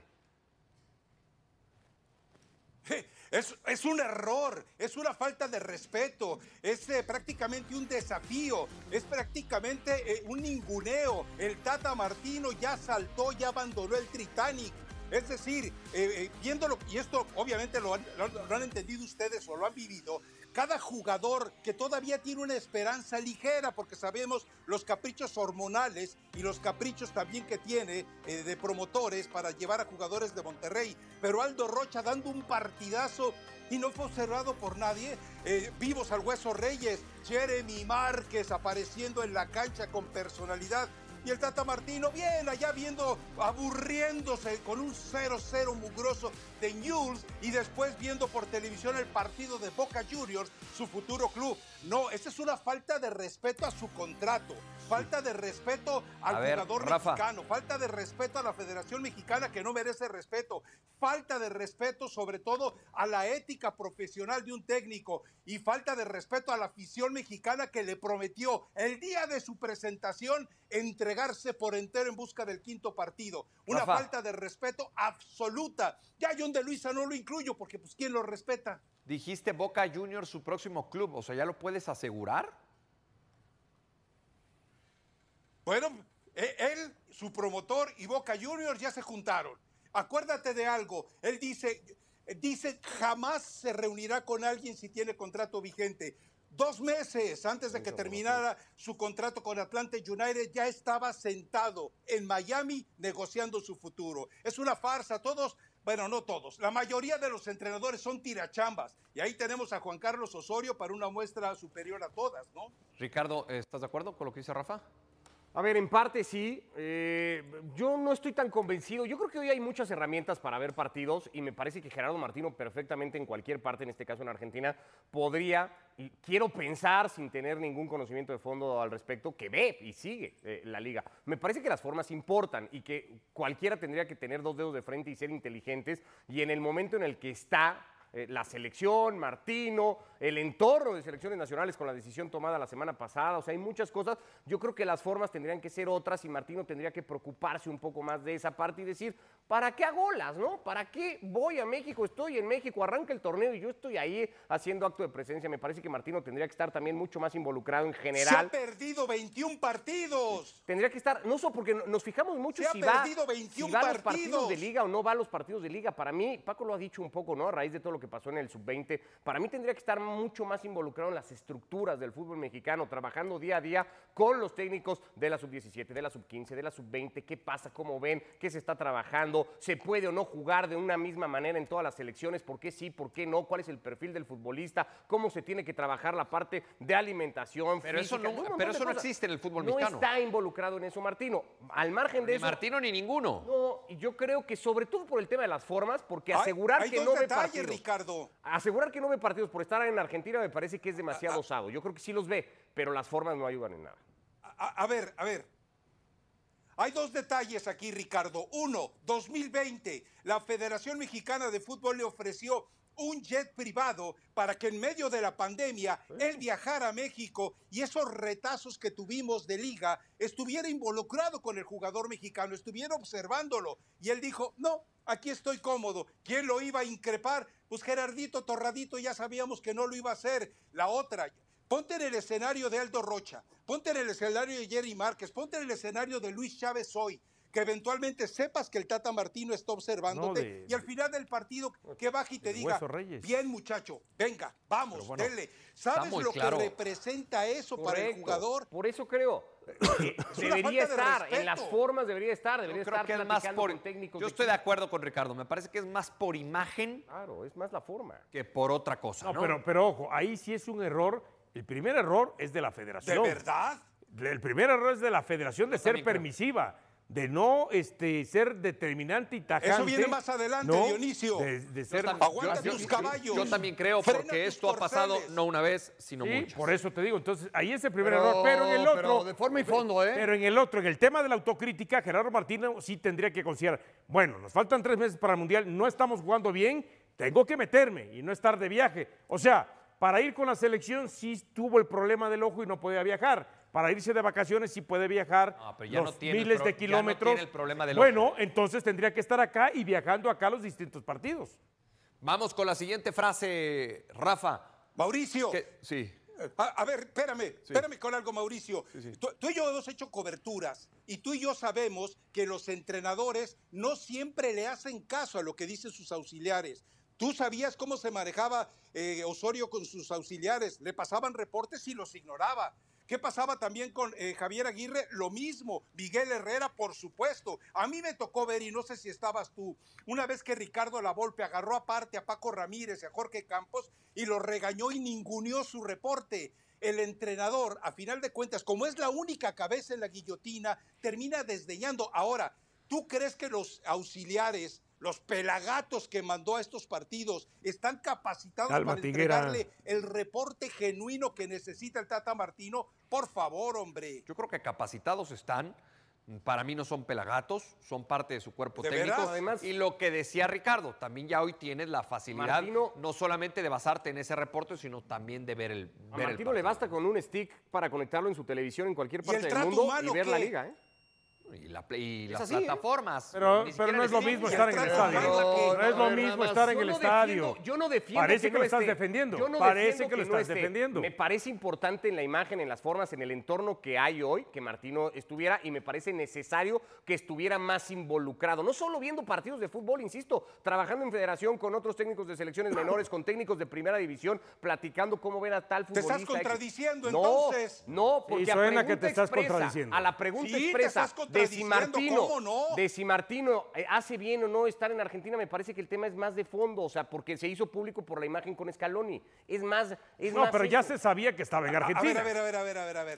Es, es un error, es una falta de respeto, es eh, prácticamente un desafío, es prácticamente eh, un ninguneo. El Tata Martino ya saltó, ya abandonó el Titanic. Es decir, eh, eh, viéndolo, y esto obviamente lo han, lo, lo han entendido ustedes o lo han vivido, cada jugador que todavía tiene una esperanza ligera, porque sabemos los caprichos hormonales y los caprichos también que tiene eh, de promotores para llevar a jugadores de Monterrey, pero Aldo Rocha dando un partidazo y no fue observado por nadie, eh, vivos al Hueso Reyes, Jeremy Márquez apareciendo en la cancha con personalidad, y el Tata Martino bien allá viendo, aburriéndose con un cero cero mugroso de Newell's y después viendo por televisión el partido de Boca Juniors, su futuro club. No, esa es una falta de respeto a su contrato, falta de respeto al A ver, jugador Rafa. mexicano, falta de respeto a la Federación Mexicana que no merece respeto, falta de respeto sobre todo a la ética profesional de un técnico y falta de respeto a la afición mexicana que le prometió el día de su presentación entregarse por entero en busca del quinto partido. Una Rafa. falta de respeto absoluta. Ya John de Luisa no lo incluyo porque pues ¿quién lo respeta? Dijiste Boca Juniors su próximo club, o sea, ¿ya lo puedes asegurar? Bueno, eh, él, su promotor y Boca Juniors ya se juntaron. Acuérdate de algo, él dice, dice jamás se reunirá con alguien si tiene contrato vigente. Dos meses antes de que terminara su contrato con Atlanta United ya estaba sentado en Miami negociando su futuro. Es una farsa, todos, bueno, no todos, la mayoría de los entrenadores son tirachambas. Y ahí tenemos a Juan Carlos Osorio para una muestra superior a todas, ¿no? Ricardo, ¿estás de acuerdo con lo que dice Rafa? A ver, en parte sí. Eh, yo no estoy tan convencido. Yo creo que hoy hay muchas herramientas para ver partidos y me parece que Gerardo Martino perfectamente en cualquier parte, en este caso en Argentina, podría, y quiero pensar sin tener ningún conocimiento de fondo al respecto, que ve y sigue eh, la liga. Me parece que las formas importan y que cualquiera tendría que tener dos dedos de frente y ser inteligentes y en el momento en el que está eh, la selección, Martino, el entorno de selecciones nacionales con la decisión tomada la semana pasada, o sea, hay muchas cosas. Yo creo que las formas tendrían que ser otras y Martino tendría que preocuparse un poco más de esa parte y decir, ¿para qué hago las, no? ¿Para qué voy a México? Estoy en México, arranca el torneo y yo estoy ahí haciendo acto de presencia. Me parece que Martino tendría que estar también mucho más involucrado en general. Se ha perdido veintiún partidos. Tendría que estar, no solo porque nos fijamos mucho Se ha si va, perdido veintiún si va a los partidos. partidos de liga o no va a los partidos de liga. Para mí, Paco lo ha dicho un poco, ¿no? A raíz de todo lo que pasó en el sub veinte, para mí tendría que estar mucho más involucrado en las estructuras del fútbol mexicano, trabajando día a día con los técnicos de la sub diecisiete, de la sub quince, de la sub veinte, qué pasa, cómo ven, qué se está trabajando, se puede o no jugar de una misma manera en todas las selecciones, por qué sí, por qué no, cuál es el perfil del futbolista, cómo se tiene que trabajar la parte de alimentación, Pero eso física, no- un montón pero de eso no cosas. existe en el fútbol No mexicano. está involucrado en eso Martino. Al margen de Ni eso... Martino ni ninguno. No, y yo creo que sobre todo por el tema de las formas, porque Hay- asegurar hay que dos no ve detalles, partidos... Ricardo. Asegurar que no ve partidos por estar en Argentina me parece que es demasiado osado. Yo creo que sí los ve, pero las formas no ayudan en nada. A, a ver, a ver. Hay dos detalles aquí, Ricardo. Uno, dos mil veinte, la Federación Mexicana de Fútbol le ofreció un jet privado para que en medio de la pandemia él viajara a México y esos retazos que tuvimos de liga estuviera involucrado con el jugador mexicano, estuviera observándolo. Y él dijo, no, aquí estoy cómodo. ¿Quién lo iba a increpar? Pues Gerardito Torradito, ya sabíamos que no lo iba a hacer. La otra, ponte en el escenario de Aldo Rocha, ponte en el escenario de Jerry Márquez, ponte en el escenario de Luis Chávez hoy, que eventualmente sepas que el Tata Martino está observándote, No, de- y al final del partido que baje y te diga, Hueso Reyes. bien muchacho, venga, vamos, bueno, denle. está ¿Sabes muy lo claro. que representa eso para el Correcto. jugador? Por eso creo que Es una debería falta de estar, respeto. en las formas debería estar, debería Yo creo estar que es más platicando por. con técnicos. Yo estoy de acuerdo con Ricardo. Me parece que es más por imagen Claro, es más la forma. que por otra cosa. No, ¿no? pero, pero ojo, ahí sí es un error. El primer error es de la ¿De federación. verdad? El primer error es de la federación de ser también creo. permisiva, de no este, ser determinante y tajante. Eso viene más adelante, ¿no? Dionisio. De, de ser también- Aguanta yo- tus yo- caballos. Yo también creo, Frena porque tus esto ha pasado corceles. no una vez, sino Sí, muchas. por eso te digo. Entonces, ahí es el primer Pero- error. Pero en el otro. pero de forma y fondo, ¿eh? Pero en el otro, en el tema de la autocrítica, Gerardo Martino sí tendría que considerar, bueno, nos faltan tres meses para el Mundial, no estamos jugando bien, tengo que meterme y no estar de viaje. O sea, para ir con la selección sí tuvo el problema del ojo y no podía viajar. Para irse de vacaciones sí puede viajar No, pero ya los no tiene el miles pro- de ya no kilómetros. tiene el problema del bueno, entonces tendría que estar acá y viajando acá a los distintos partidos. Vamos con la siguiente frase, Rafa. Mauricio. Que- sí. A, a ver, espérame, espérame con algo, Mauricio. Tú, tú y yo hemos hecho coberturas y tú y yo sabemos que los entrenadores no siempre le hacen caso a lo que dicen sus auxiliares. ¿Tú sabías cómo se manejaba eh, Osorio con sus auxiliares? Le pasaban reportes y los ignoraba. ¿Qué pasaba también con eh, Javier Aguirre? Lo mismo. Miguel Herrera, por supuesto. A mí me tocó ver, y no sé si estabas tú, una vez que Ricardo Lavolpe agarró aparte a Paco Ramírez y a Jorge Campos y los regañó y ninguneó su reporte. El entrenador, a final de cuentas, como es la única cabeza en la guillotina, termina desdeñando. Ahora, ¿tú crees que los auxiliares, los pelagatos que mandó a estos partidos, están capacitados Calma, para Tiguera. entregarle el reporte genuino que necesita el Tata Martino? Por favor, hombre. Yo creo que capacitados están. Para mí no son pelagatos, son parte de su cuerpo ¿De técnico. veras? Además- y lo que decía Ricardo, también ya hoy tienes la facilidad Martino- no solamente de basarte en ese reporte, sino también de ver el A ver el Martino le partido. basta con un stick para conectarlo en su televisión en cualquier ¿Y parte el del trato mundo humano y ver la qué? liga, ¿eh? Y, la- y Es las así, ¿eh? plataformas. Pero, ni pero siquiera no es lo el mismo streaming, estar en el el estadio. trato No, humano, no es que- lo a ver, mismo nada más. estar en Yo el no estadio. defiendo- yo no defiendo Parece que, no lo estás esté. defendiendo. Yo no Parece defiendo que lo no estás esté. defendiendo. Me parece importante en la imagen, en las formas, en el entorno que hay hoy, que Martino estuviera, y me parece necesario que estuviera más involucrado. No solo viendo partidos de fútbol, insisto, trabajando en federación con otros técnicos de selecciones menores, con técnicos de primera división, platicando cómo ver a tal Te futbolista. estás contradiciendo, no, entonces. No, porque Sí, a suena que pregunta te estás expresa, contradiciendo. a la pregunta Sí, te expresa estás de si contradiciendo, Martino, ¿cómo no? de si Martino eh, hace bien o no estar en Argentina, me parece que el tema es más de fondo, o sea, porque se hizo público por la imagen con Scaloni. Es más, es No, más pero ya eso. se sabía que estaba en A- Argentina. A ver, a ver, a ver, a ver, a ver.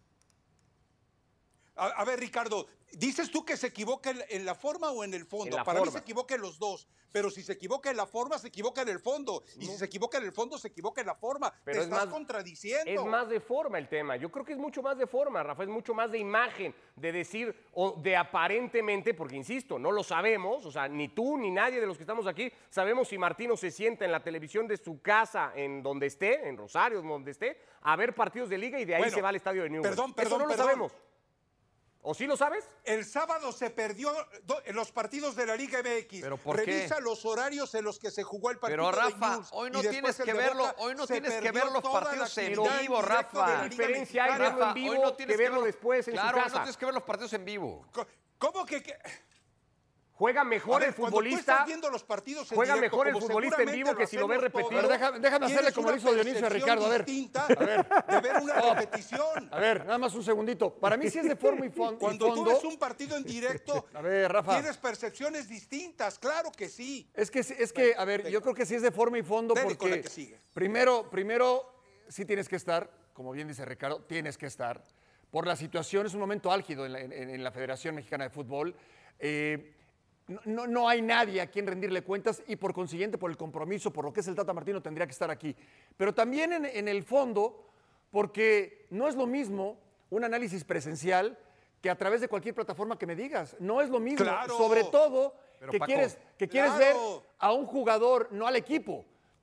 A, a ver, Ricardo, ¿dices tú que se equivoca en, en la forma o en el fondo? En la Para mí forma. se equivoca en los dos, pero si se equivoca en la forma, se equivoca en el fondo. Y si se equivoca en el fondo, se equivoca en la forma. Pero Te es estás más- contradiciendo. Es más de forma el tema. Yo creo que es mucho más de forma, Rafa, es mucho más de imagen, de decir, o de aparentemente, porque insisto, no lo sabemos, o sea, ni tú ni nadie de los que estamos aquí sabemos si Martino se sienta en la televisión de su casa, en donde esté, en Rosario, donde esté, a ver partidos de liga y de ahí Bueno, se va al estadio de Newell's. perdón, Eso perdón, no lo perdón. sabemos. ¿O sí lo sabes? El sábado se perdió do- en los partidos de la Liga M X. ¿Pero por qué? Revisa los horarios en los que se jugó el partido Pero de Rafa, Newell's, hoy y no después tienes el que de verlo, Boca. hoy no Se tienes que perdió ver los toda la partidos en actividad vivo, directo Rafa. de la ¿Qué Liga diferencia hay Mexicana. verlo en vivo hoy no tienes que verlo verlo- después en claro, su hoy casa? no tienes que ver los partidos en vivo. Co- ¿Cómo que...? que- Juega A mejor ver, el cuando tú futbolista. estás viendo los partidos en Juega directo, mejor el como futbolista en seguramente vivo que si lo ves hacemos repetido. todos, A ver, déjame- déjame hacerle tienes como una le hizo Dionisio a percepción Ricardo, a ver. distinta A ver. de ver una repetición. A ver, nada más un segundito. Para mí sí es de forma y, fon- y Cuando tú fondo. ves un partido en directo, A ver, Rafa. tienes percepciones distintas, claro que sí. Es que, es que, a ver, yo creo que sí es de forma y fondo Dele con la porque que sigue. primero, primero sí tienes que estar, como bien dice Ricardo, tienes que estar. Por la situación, es un momento álgido en la, en- en la Federación Mexicana de Fútbol. Eh, no, no- no hay nadie a quien rendirle cuentas y por consiguiente, por el compromiso, por lo que es el Tata Martino, tendría que estar aquí. Pero también en, en el fondo, porque no es lo mismo un análisis presencial que a través de cualquier plataforma que me digas. No es lo mismo. Claro. Sobre todo Pero, que Paco, quieres, que quieres claro. ver a un jugador, no al equipo.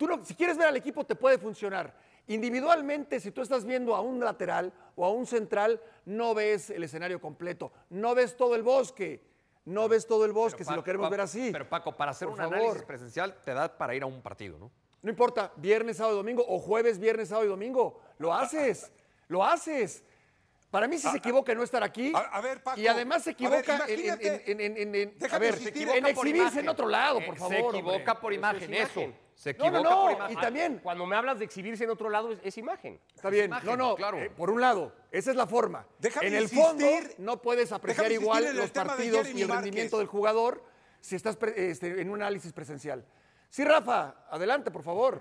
tú no, si quieres ver al equipo te puede funcionar. Individualmente, si tú estás viendo a un lateral o a un central, no ves el escenario completo, no ves todo el bosque, no ves todo el bosque, Pero, si lo queremos pa, ver así. Pero Paco, para hacer Por un favor. análisis presencial te da para ir a un partido, ¿no? No importa, viernes, sábado y domingo, o jueves, viernes, sábado y domingo, lo haces, lo haces. Para mí sí se equivoca en no estar aquí. A, a ver, Paco. Y además se a equivoca ver, en, imagínate. en, en, en, en- a Déjame ver, insistir, en se equivoca por exhibirse imagen. en otro lado, por Eh, favor. se equivoca hombre. por Pero eso imagen, es eso. imagen. Se No, no, equivoca no, por y imagen. también, Cuando me hablas de exhibirse en otro lado, es, es imagen. está bien, imagen, no, no, claro. eh, por un lado, esa es la forma. Déjame en el insistir- fondo, no puedes apreciar déjame insistir igual en el los tema de partidos Jeremy y el Márquez. rendimiento del jugador si estás pre- este, en un análisis presencial. Sí, Rafa, adelante, por favor.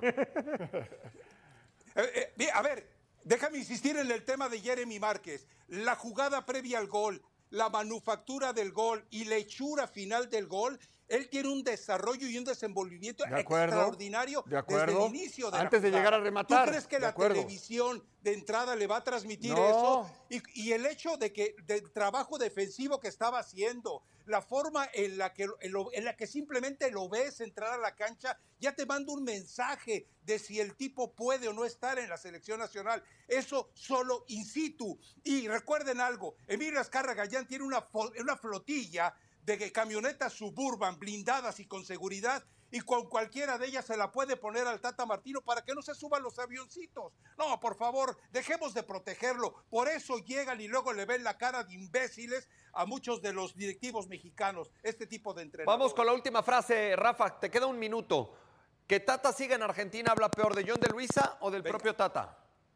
Eh, eh, bien, a ver, déjame insistir en el tema de Jeremy Márquez. La jugada previa al gol, la manufactura del gol y la hechura final del gol, él tiene un desarrollo y un desenvolvimiento De acuerdo, extraordinario de acuerdo. desde el inicio de la Antes de jugada. llegar a rematar, ¿Tú crees que de la acuerdo. televisión de entrada le va a transmitir No. eso? Y, y el hecho de que del trabajo defensivo que estaba haciendo, la forma en la que en, lo- en la que simplemente lo ves entrar a la cancha, ya te manda un mensaje de si el tipo puede o no estar en la selección nacional. Eso solo in situ. Y recuerden algo, Emilio Azcárraga Gallán tiene una, fo- una flotilla de que camionetas Suburban blindadas y con seguridad, y con cualquiera de ellas se la puede poner al Tata Martino para que no se suban los avioncitos. No, por favor, dejemos de protegerlo. Por eso llegan y luego le ven la cara de imbéciles a muchos de los directivos mexicanos, este tipo de entrenadores. Vamos con la última frase, Rafa, te queda un minuto. ¿Que Tata siga en Argentina habla peor de John de Luisa o del Venga. propio Tata?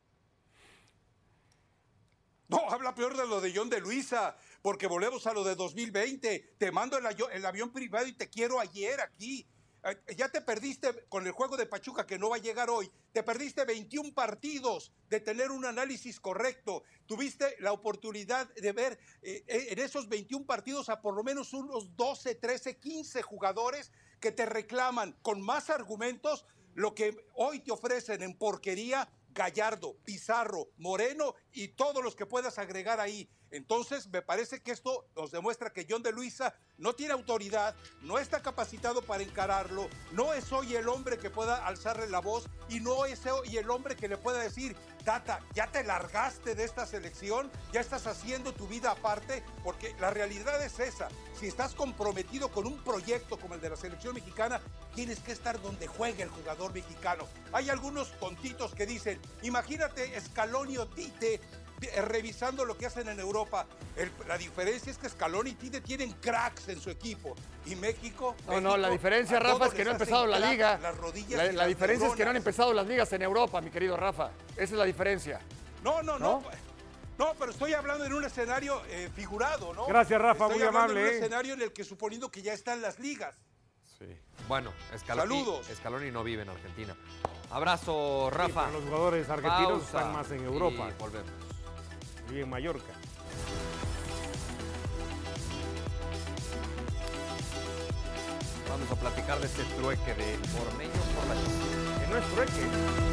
No, habla peor de lo de John de Luisa, porque volvemos a lo de dos mil veinte. Te mando el, ayo- el avión privado y te quiero ayer aquí. Eh, Ya te perdiste con el juego de Pachuca, que no va a llegar hoy. Te perdiste veintiún partidos de tener un análisis correcto. Tuviste la oportunidad de ver eh, en esos veintiún partidos a por lo menos unos doce, trece, quince jugadores que te reclaman con más argumentos lo que hoy te ofrecen en porquería Gallardo, Pizarro, Moreno y todos los que puedas agregar ahí. Entonces, me parece que esto nos demuestra que John de Luisa no tiene autoridad, no está capacitado para encararlo, no es hoy el hombre que pueda alzarle la voz y no es hoy el hombre que le pueda decir, Tata, ya te largaste de esta selección, ya estás haciendo tu vida aparte, porque la realidad es esa. Si estás comprometido con un proyecto como el de la selección mexicana, tienes que estar donde juegue el jugador mexicano. Hay algunos tontitos que dicen, imagínate Scaloni o Tite eh, revisando lo que hacen en Europa. El- la diferencia es que Scaloni y Tite tienen cracks en su equipo. Y México... No, no, México, la diferencia, a Rafa, todos es que no ha les hacen empezado la crack liga. las rodillas La, y la las diferencia es que no han neuronas. empezado las ligas en Europa, mi querido Rafa. Esa es la diferencia. No, no, no. ¿No? No, pero estoy hablando en un escenario eh, figurado, ¿no? Gracias, Rafa, Estoy muy hablando amable, en un ¿eh? escenario en el que suponiendo que ya están las ligas. Bueno, Scaloni, Saludos. Scaloni no vive en Argentina. Abrazo, Rafa. pero los jugadores argentinos Pausa están más en Europa. Y volvemos. Y en Mallorca. Vamos a platicar de este trueque de Ormeño por la Chofis. Que no es trueque.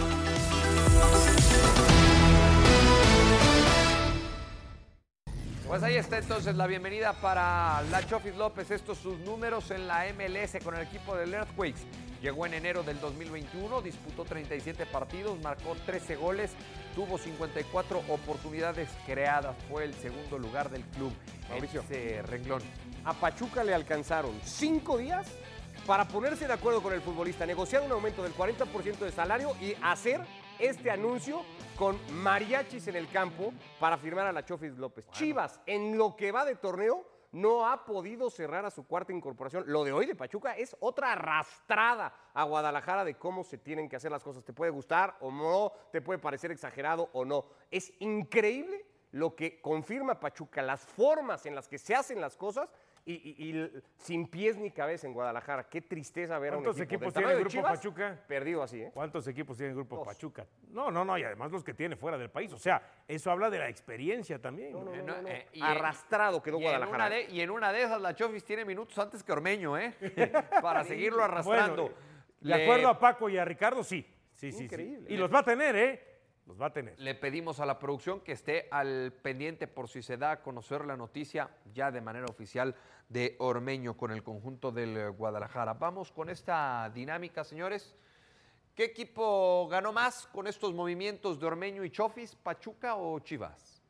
Pues ahí está entonces la bienvenida para la Chofis López. Estos sus números en la M L S con el equipo del Earthquakes. Llegó en enero del dos mil veintiuno, disputó treinta y siete partidos, marcó trece goles, tuvo cincuenta y cuatro oportunidades creadas. Fue el segundo lugar del club. Mauricio. Ese renglón. A Pachuca le alcanzaron cinco días para ponerse de acuerdo con el futbolista, negociar un aumento del cuarenta por ciento de salario y hacer este anuncio con mariachis en el campo para firmar a la Chofis López. Chivas, en lo que va de torneo, no ha podido cerrar a su cuarta incorporación. Lo de hoy de Pachuca es otra arrastrada a Guadalajara de cómo se tienen que hacer las cosas. Te puede gustar o no, te puede parecer exagerado o no. Es increíble lo que confirma Pachuca, las formas en las que se hacen las cosas y, y- y sin pies ni cabeza en Guadalajara. Qué tristeza ver a un ¿Cuántos equipo equipos del tiene el tamaño de Grupo Chivas Pachuca? perdido así, ¿eh? ¿Cuántos equipos tiene el Grupo Dos. Pachuca? No, no, no, y además los que tiene fuera del país. O sea, eso habla de la experiencia también. No, no, Eh, no, no, no. eh, y- Arrastrado quedó y en, Guadalajara. una de, y en una de esas la Chofis tiene minutos antes que Ormeño, ¿eh? Para seguirlo arrastrando. Bueno, de Le- acuerdo a Paco y a Ricardo, sí. Sí, sí, sí. Increíble. Y los va a tener, ¿eh? Los va a tener. Le pedimos a la producción que esté al pendiente por si se da a conocer la noticia ya de manera oficial de Ormeño con el conjunto del Guadalajara. Vamos con esta dinámica, señores. ¿Qué equipo ganó más con estos movimientos de Ormeño y Chofis, Pachuca o Chivas?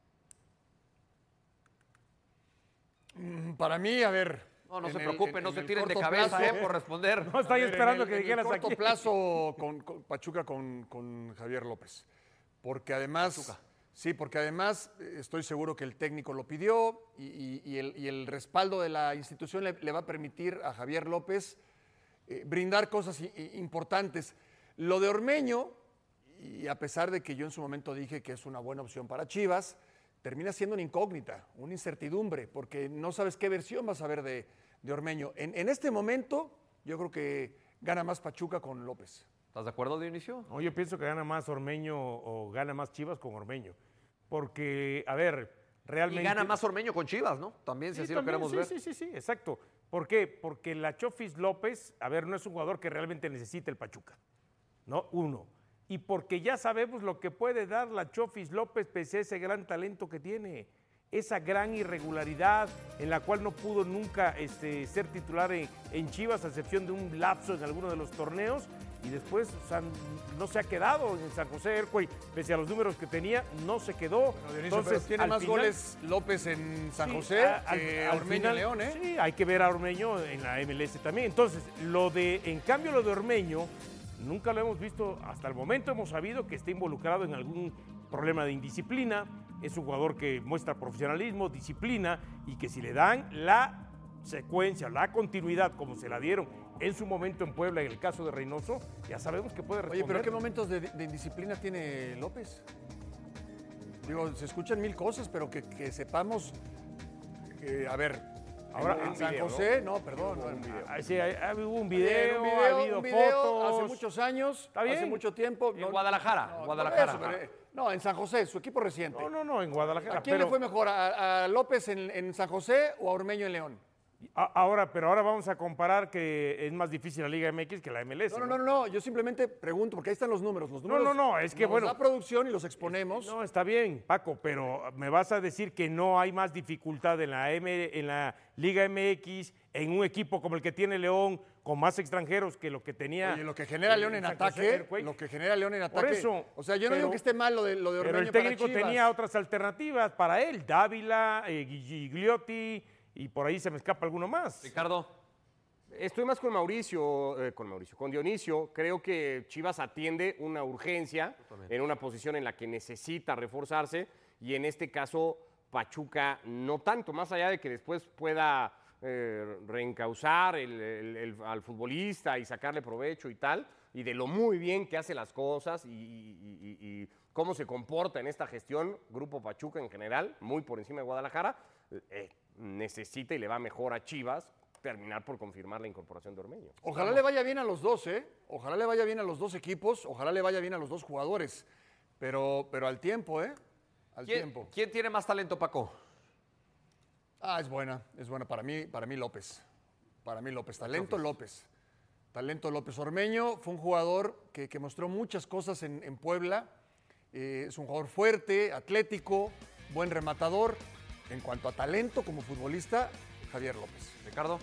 Mm, Para mí, a ver... No, no en se el- preocupen, en- no en se el tiren de corto cabeza plazo- eh, por responder. No, estoy A ver, esperando en que el, dijeras en el corto aquí. plazo con, con Pachuca con, con Javier López. Porque además... Pachuca. Sí, porque además eh, estoy seguro que el técnico lo pidió y, y- y el, y el respaldo de la institución le, le va a permitir a Javier López eh, brindar cosas i- i- importantes. Lo de Ormeño, y a pesar de que yo en su momento dije que es una buena opción para Chivas, termina siendo una incógnita, una incertidumbre, porque no sabes qué versión vas a ver de, de Ormeño. En, en este momento, yo creo que gana más Pachuca con López. ¿Estás de acuerdo, Dionisio? No, yo pienso que gana más Ormeño o gana más Chivas con Ormeño. Porque, a ver, realmente... Y gana más Ormeño con Chivas, ¿no? También, si Sí, así también, lo queremos sí, ver. Sí, sí, sí, exacto. ¿Por qué? Porque la Chofis López, a ver, no es un jugador que realmente necesite el Pachuca, ¿no? Uno. Y porque ya sabemos lo que puede dar la Chofis López pese a ese gran talento que tiene, esa gran irregularidad en la cual no pudo nunca este, ser titular en, en Chivas, a excepción de un lapso en alguno de los torneos, y después o sea, no se ha quedado en San José Ercuey, pese a los números que tenía, no se quedó. Dionisio, Entonces, pero tiene al más final- goles López en San Sí, José a- al- que al Ormeño final, en León, ¿eh? Sí, hay que ver a Ormeño en la M L S también. Entonces, lo de, en cambio, lo de Ormeño, nunca lo hemos visto, hasta el momento hemos sabido que está involucrado en algún problema de indisciplina. Es un jugador que muestra profesionalismo, disciplina, y que si le dan la secuencia, la continuidad, como se la dieron en su momento en Puebla, en el caso de Reynoso, ya sabemos que puede responder. Oye, pero ¿qué momentos de, de indisciplina tiene López? Digo, se escuchan mil cosas, pero que, que sepamos, que, a ver, Ahora, en, en un San video, José, ¿no? no, perdón. Hubo no, un no, video. Ah, sí, hay- ha- hubo un Oye, video, un ha habido un video fotos. hace muchos años, Está bien. hace mucho tiempo. En Guadalajara, no, Guadalajara. por eso, pero, eh, no, en San José, su equipo reciente. No, no, no, en Guadalajara. ¿A quién pero- le fue mejor? ¿A, a López en, en San José o a Ormeño en León? A- Ahora, pero ahora vamos a comparar que es más difícil la Liga M X que la M L S. No, no, no, no, yo simplemente pregunto, porque ahí están los números. Los No, números no, no, es que nos bueno. da producción y los exponemos. No, está bien, Paco, pero me vas a decir que no hay más dificultad en la, M, en la Liga M X, en un equipo como el que tiene León, con más extranjeros que lo que tenía. Oye, lo que genera León en San José ataque, Erquey. lo que genera León en Por ataque. eso, o sea, yo no pero- digo que esté mal lo de, lo de Pero Ormeño el técnico para Chivas. tenía otras alternativas para él, Dávila, eh, Gigliotti, y por ahí se me escapa alguno más. Ricardo. Estoy más con Mauricio, eh, con Mauricio, con Dionisio. Creo que Chivas atiende una urgencia en una posición en la que necesita reforzarse y en este caso Pachuca no tanto, más allá de que después pueda eh, reencauzar el- el- el- al futbolista y sacarle provecho y tal, y de lo muy bien que hace las cosas y, y- y- y cómo se comporta en esta gestión, Grupo Pachuca en general, muy por encima de Guadalajara, eh, necesita y le va mejor a Chivas terminar por confirmar la incorporación de Ormeño. Ojalá le vaya bien a los dos, ¿eh? Ojalá le vaya bien a los dos equipos, ojalá le vaya bien a los dos jugadores. Pero, pero al tiempo, ¿eh? Al ¿Quién, tiempo. quién tiene más talento, Paco? Ah, es buena, es buena. Para mí, para mí López. Para mí López. Talento López. Talento López. Ormeño fue un jugador que, que mostró muchas cosas en, en Puebla. Eh, es un jugador fuerte, atlético, buen rematador. En cuanto a talento como futbolista, Javier López. Ricardo.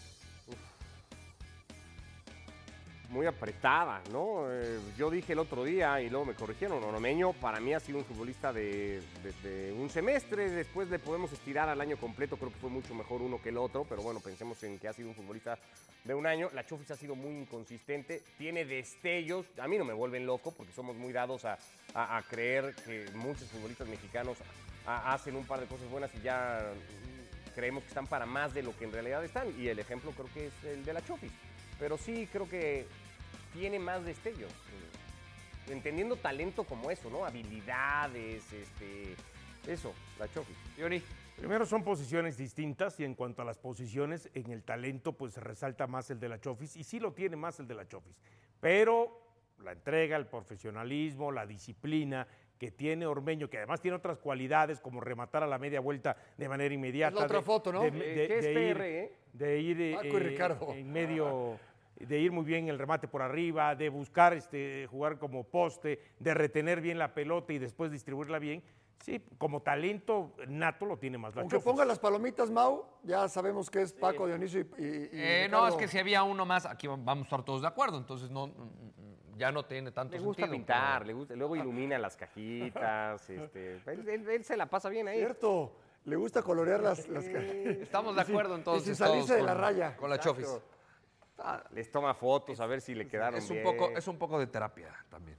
Muy apretada, ¿no? Eh, yo dije el otro día y luego me corrigieron, Ormeño para mí ha sido un futbolista de, de- de un semestre, después le podemos estirar al año completo, creo que fue mucho mejor uno que el otro, pero bueno, pensemos en que ha sido un futbolista de un año. La Chofis ha sido muy inconsistente, tiene destellos, a mí no me vuelven loco porque somos muy dados a, a- a creer que muchos futbolistas mexicanos a- hacen un par de cosas buenas y ya mm, creemos que están para más de lo que en realidad están, y el ejemplo creo que es el de la Chofis. Pero sí creo que tiene más destellos. eh, Entendiendo talento como eso, ¿no? Habilidades, este, eso, la Chofis. Yoni. Primero son posiciones distintas y en cuanto a las posiciones, en el talento pues se resalta más el de la Chofis y sí lo tiene más el de la Chofis. Pero la entrega, el profesionalismo, la disciplina que tiene Ormeño, que además tiene otras cualidades como rematar a la media vuelta de manera inmediata. Es la otra de- foto, ¿no? De, Eh, de- ¿qué es de P ir, R, eh? de ir, eh, Paco y Ricardo. en medio, de ir muy bien el remate por arriba, de buscar este, jugar como poste, de retener bien la pelota y después distribuirla bien. Sí, como talento nato lo tiene más la Aunque Chofis. ponga las palomitas, Mau, ya sabemos que es Paco, Dionisio y, y- y Eh, no, Ricardo. es que si había uno más, aquí vamos a estar todos de acuerdo, entonces no, ya no tiene tanto Le gusta sentido. pintar, pero- le gusta, luego ilumina las cajitas, este, él, él- él se la pasa bien ahí. Cierto, le gusta colorear las... las... Estamos de Y sin- acuerdo entonces. Y sin salirse todos de la con- raya. Con la Exacto. Chofis. Ah, les toma fotos a ver si le quedaron Es un, bien. poco, es un poco de terapia también.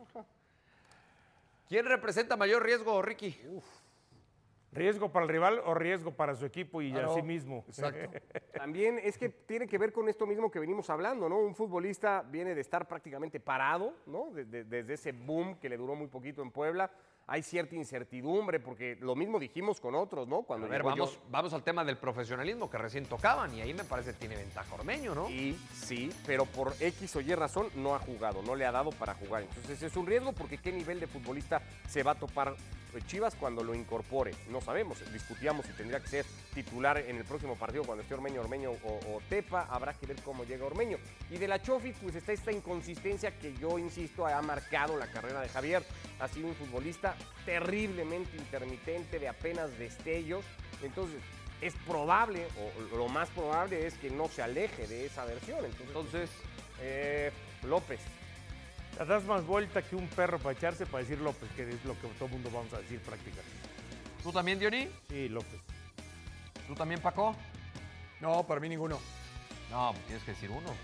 ¿Quién representa mayor riesgo, Ricky? ¿Riesgo para el rival o riesgo para su equipo y Claro, a sí mismo? exacto. También es que tiene que ver con esto mismo que venimos hablando, ¿no? Un futbolista viene de estar prácticamente parado, ¿no? De- de- desde ese boom que le duró muy poquito en Puebla. Hay cierta incertidumbre, porque lo mismo dijimos con otros, ¿no? Cuando A ver, llegó vamos, yo- vamos al tema del profesionalismo que recién tocaban y ahí me parece que tiene ventaja Ormeño, ¿no? Y sí, pero por X o Y razón no ha jugado, no le ha dado para jugar. Entonces es un riesgo porque qué nivel de futbolista se va a topar Chivas cuando lo incorpore. No sabemos, discutíamos si tendría que ser titular en el próximo partido cuando esté Ormeño, Ormeño o, o Tepa. Habrá que ver cómo llega Ormeño. Y de la Chofis, pues está esta inconsistencia que yo insisto ha marcado la carrera de Javier. Ha sido un futbolista terriblemente intermitente, de apenas destellos. Entonces, es probable, o lo más probable es que no se aleje de esa versión. Entonces, Entonces, eh, López. La das más vuelta que un perro para echarse para decir López, que es lo que todo el mundo vamos a decir prácticamente. ¿tú también, Diony? Sí, López. ¿Tú también, Paco? No, para mí ninguno. No, tienes que decir uno.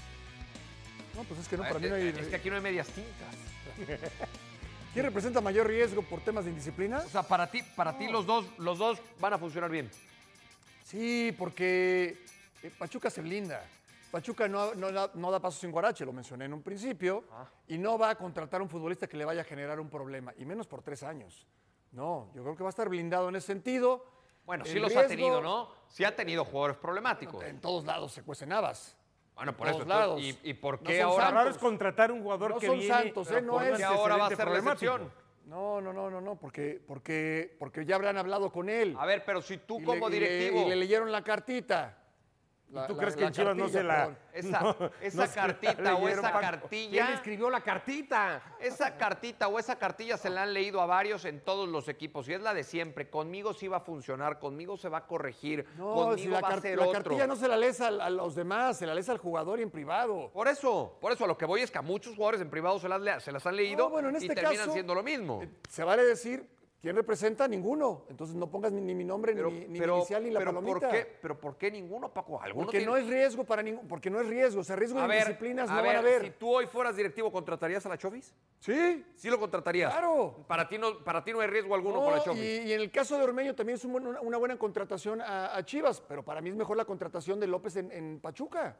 No, pues es que no, para Eh, mí no hay... Es que aquí no hay medias tintas. ¿Quién representa mayor riesgo por temas de indisciplina? O sea, para ti, para ti los dos, los dos van a funcionar bien. Sí, porque eh, Pachuca se blinda. Pachuca no, no da, no da paso sin guarache, lo mencioné en un principio, y no va a contratar a un futbolista que le vaya a generar un problema, y menos por tres años. No, yo creo que va a estar blindado en ese sentido. Bueno, sí El los ha riesgo- tenido, ¿no? Sí ha tenido jugadores problemáticos. En todos lados se cuecen habas. Bueno, por en eso. todos lados. ¿Y, y por No qué son ahora? Lo raro santos. es contratar un jugador No que son viene santos, ¿eh? No por un es- Que ahora va a antecedente ser la problemático. excepción. No, no, no, no, no, porque, porque, porque ya habrán hablado con él. A ver, pero si tú Y como le- y le- directivo. Y le, leyeron la cartita. ¿Y tú crees que en Chivas no se la- perdón. Esa, No, esa no se la cartita o leyeron, esa Paco. cartilla. ¿Quién escribió la cartita? Esa cartita o esa cartilla se la han leído a varios en todos los equipos y es la de siempre. Conmigo sí va a funcionar, conmigo se va a corregir, No, conmigo si la, va a car- ser la otro. cartilla no se la lees a, a los demás, se la lees al jugador y en privado. Por eso, por eso a lo que voy es que a muchos jugadores en privado se las, le- se las han leído No, bueno, en y este terminan caso, siendo lo mismo. eh, Se vale decir, ¿quién representa? Ninguno. Entonces no pongas ni, ni mi nombre, Pero, ni, ni pero- mi inicial, ni la pero palomita. ¿por qué, pero ¿por qué ninguno, Paco? ¿Alguno Porque tiene- no es riesgo para ningún, porque no es riesgo. O sea, riesgo A de ver, disciplinas a no ver, van a haber. si tú hoy fueras directivo, ¿contratarías a la Chofis? Sí. Sí lo contratarías. Claro. Para ti no, para ti no hay riesgo alguno No, con la y, Chofis. y en el caso de Ormeño también es un buen- una, una buena contratación a, a Chivas, pero para mí es mejor la contratación de López en, en Pachuca.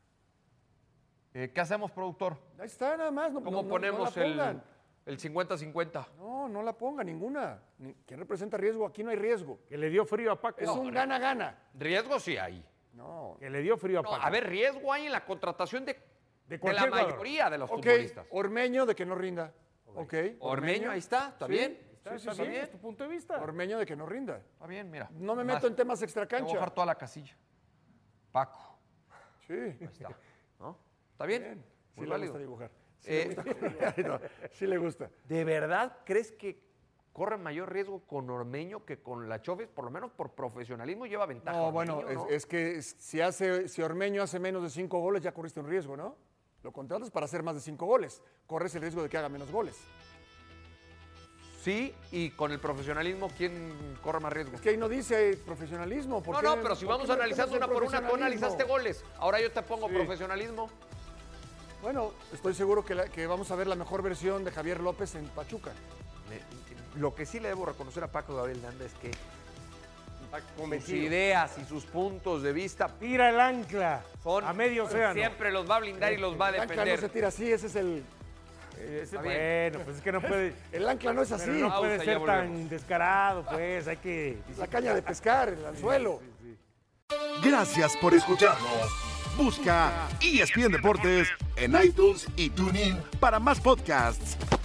Eh, ¿Qué hacemos, productor? Ahí está, nada más. No, ¿Cómo no- no- no ponemos la el, pongan. el cincuenta cincuenta? No, no la ponga ninguna. Ni- ¿Quién representa riesgo? Aquí no hay riesgo. Que le dio frío a Paco. Es No, un gana-gana. Riesgo sí hay. No. Que le dio frío a No, Paco. a ver, riesgo hay en la contratación de, De de la cualquier jugador. mayoría de los Ok, futbolistas. Ormeño de que no rinda. Ok. Ormeño, ahí está, está Sí, bien. Está, Sí, sí, está sí. bien, es tu punto de vista. Ormeño de que no rinda. Está bien, mira. No me Más, meto en temas te voy a extracancha. bajar toda la casilla. Paco, Sí. ahí está. ¿No? ¿Está bien? Bien. Sí Muy le válido. gusta dibujar. Sí, Eh, le gusta. No, sí le gusta. ¿De verdad crees que corre mayor riesgo con Ormeño que con la Chofis? Por lo menos por profesionalismo lleva ventaja. No, Ormeño, bueno, ¿no? es, es que es- si, hace, si Ormeño hace menos de cinco goles, ya corriste un riesgo, ¿no? Lo contratas para hacer más de cinco goles. Corres el riesgo de que haga menos goles. Sí, y con el profesionalismo, ¿quién corre más riesgo? Es que ahí no dice profesionalismo. ¿por No, qué- no, pero si por vamos qué me analizando metes una en por una, tú profesionalismo? analizaste goles. Ahora yo te pongo Sí. profesionalismo. Bueno, estoy seguro que, la- que vamos a ver la mejor versión de Javier López en Pachuca. Me- Lo que sí le debo reconocer a Paco Gabriel Landa es que sus Convencido. ideas y sus puntos de vista Tira el ancla son a medio océano. siempre los va a blindar y los va a El ancla no defender. se tira así, ese es el... Ese- Está bien. bueno, pues es que no puede, El ancla no es así. pero no puede Pausa, ya ser tan volvemos. descarado, pues, hay que... La caña de pescar, el anzuelo. Gracias por escucharnos. Busca E S P N Deportes en iTunes y TuneIn para más podcasts.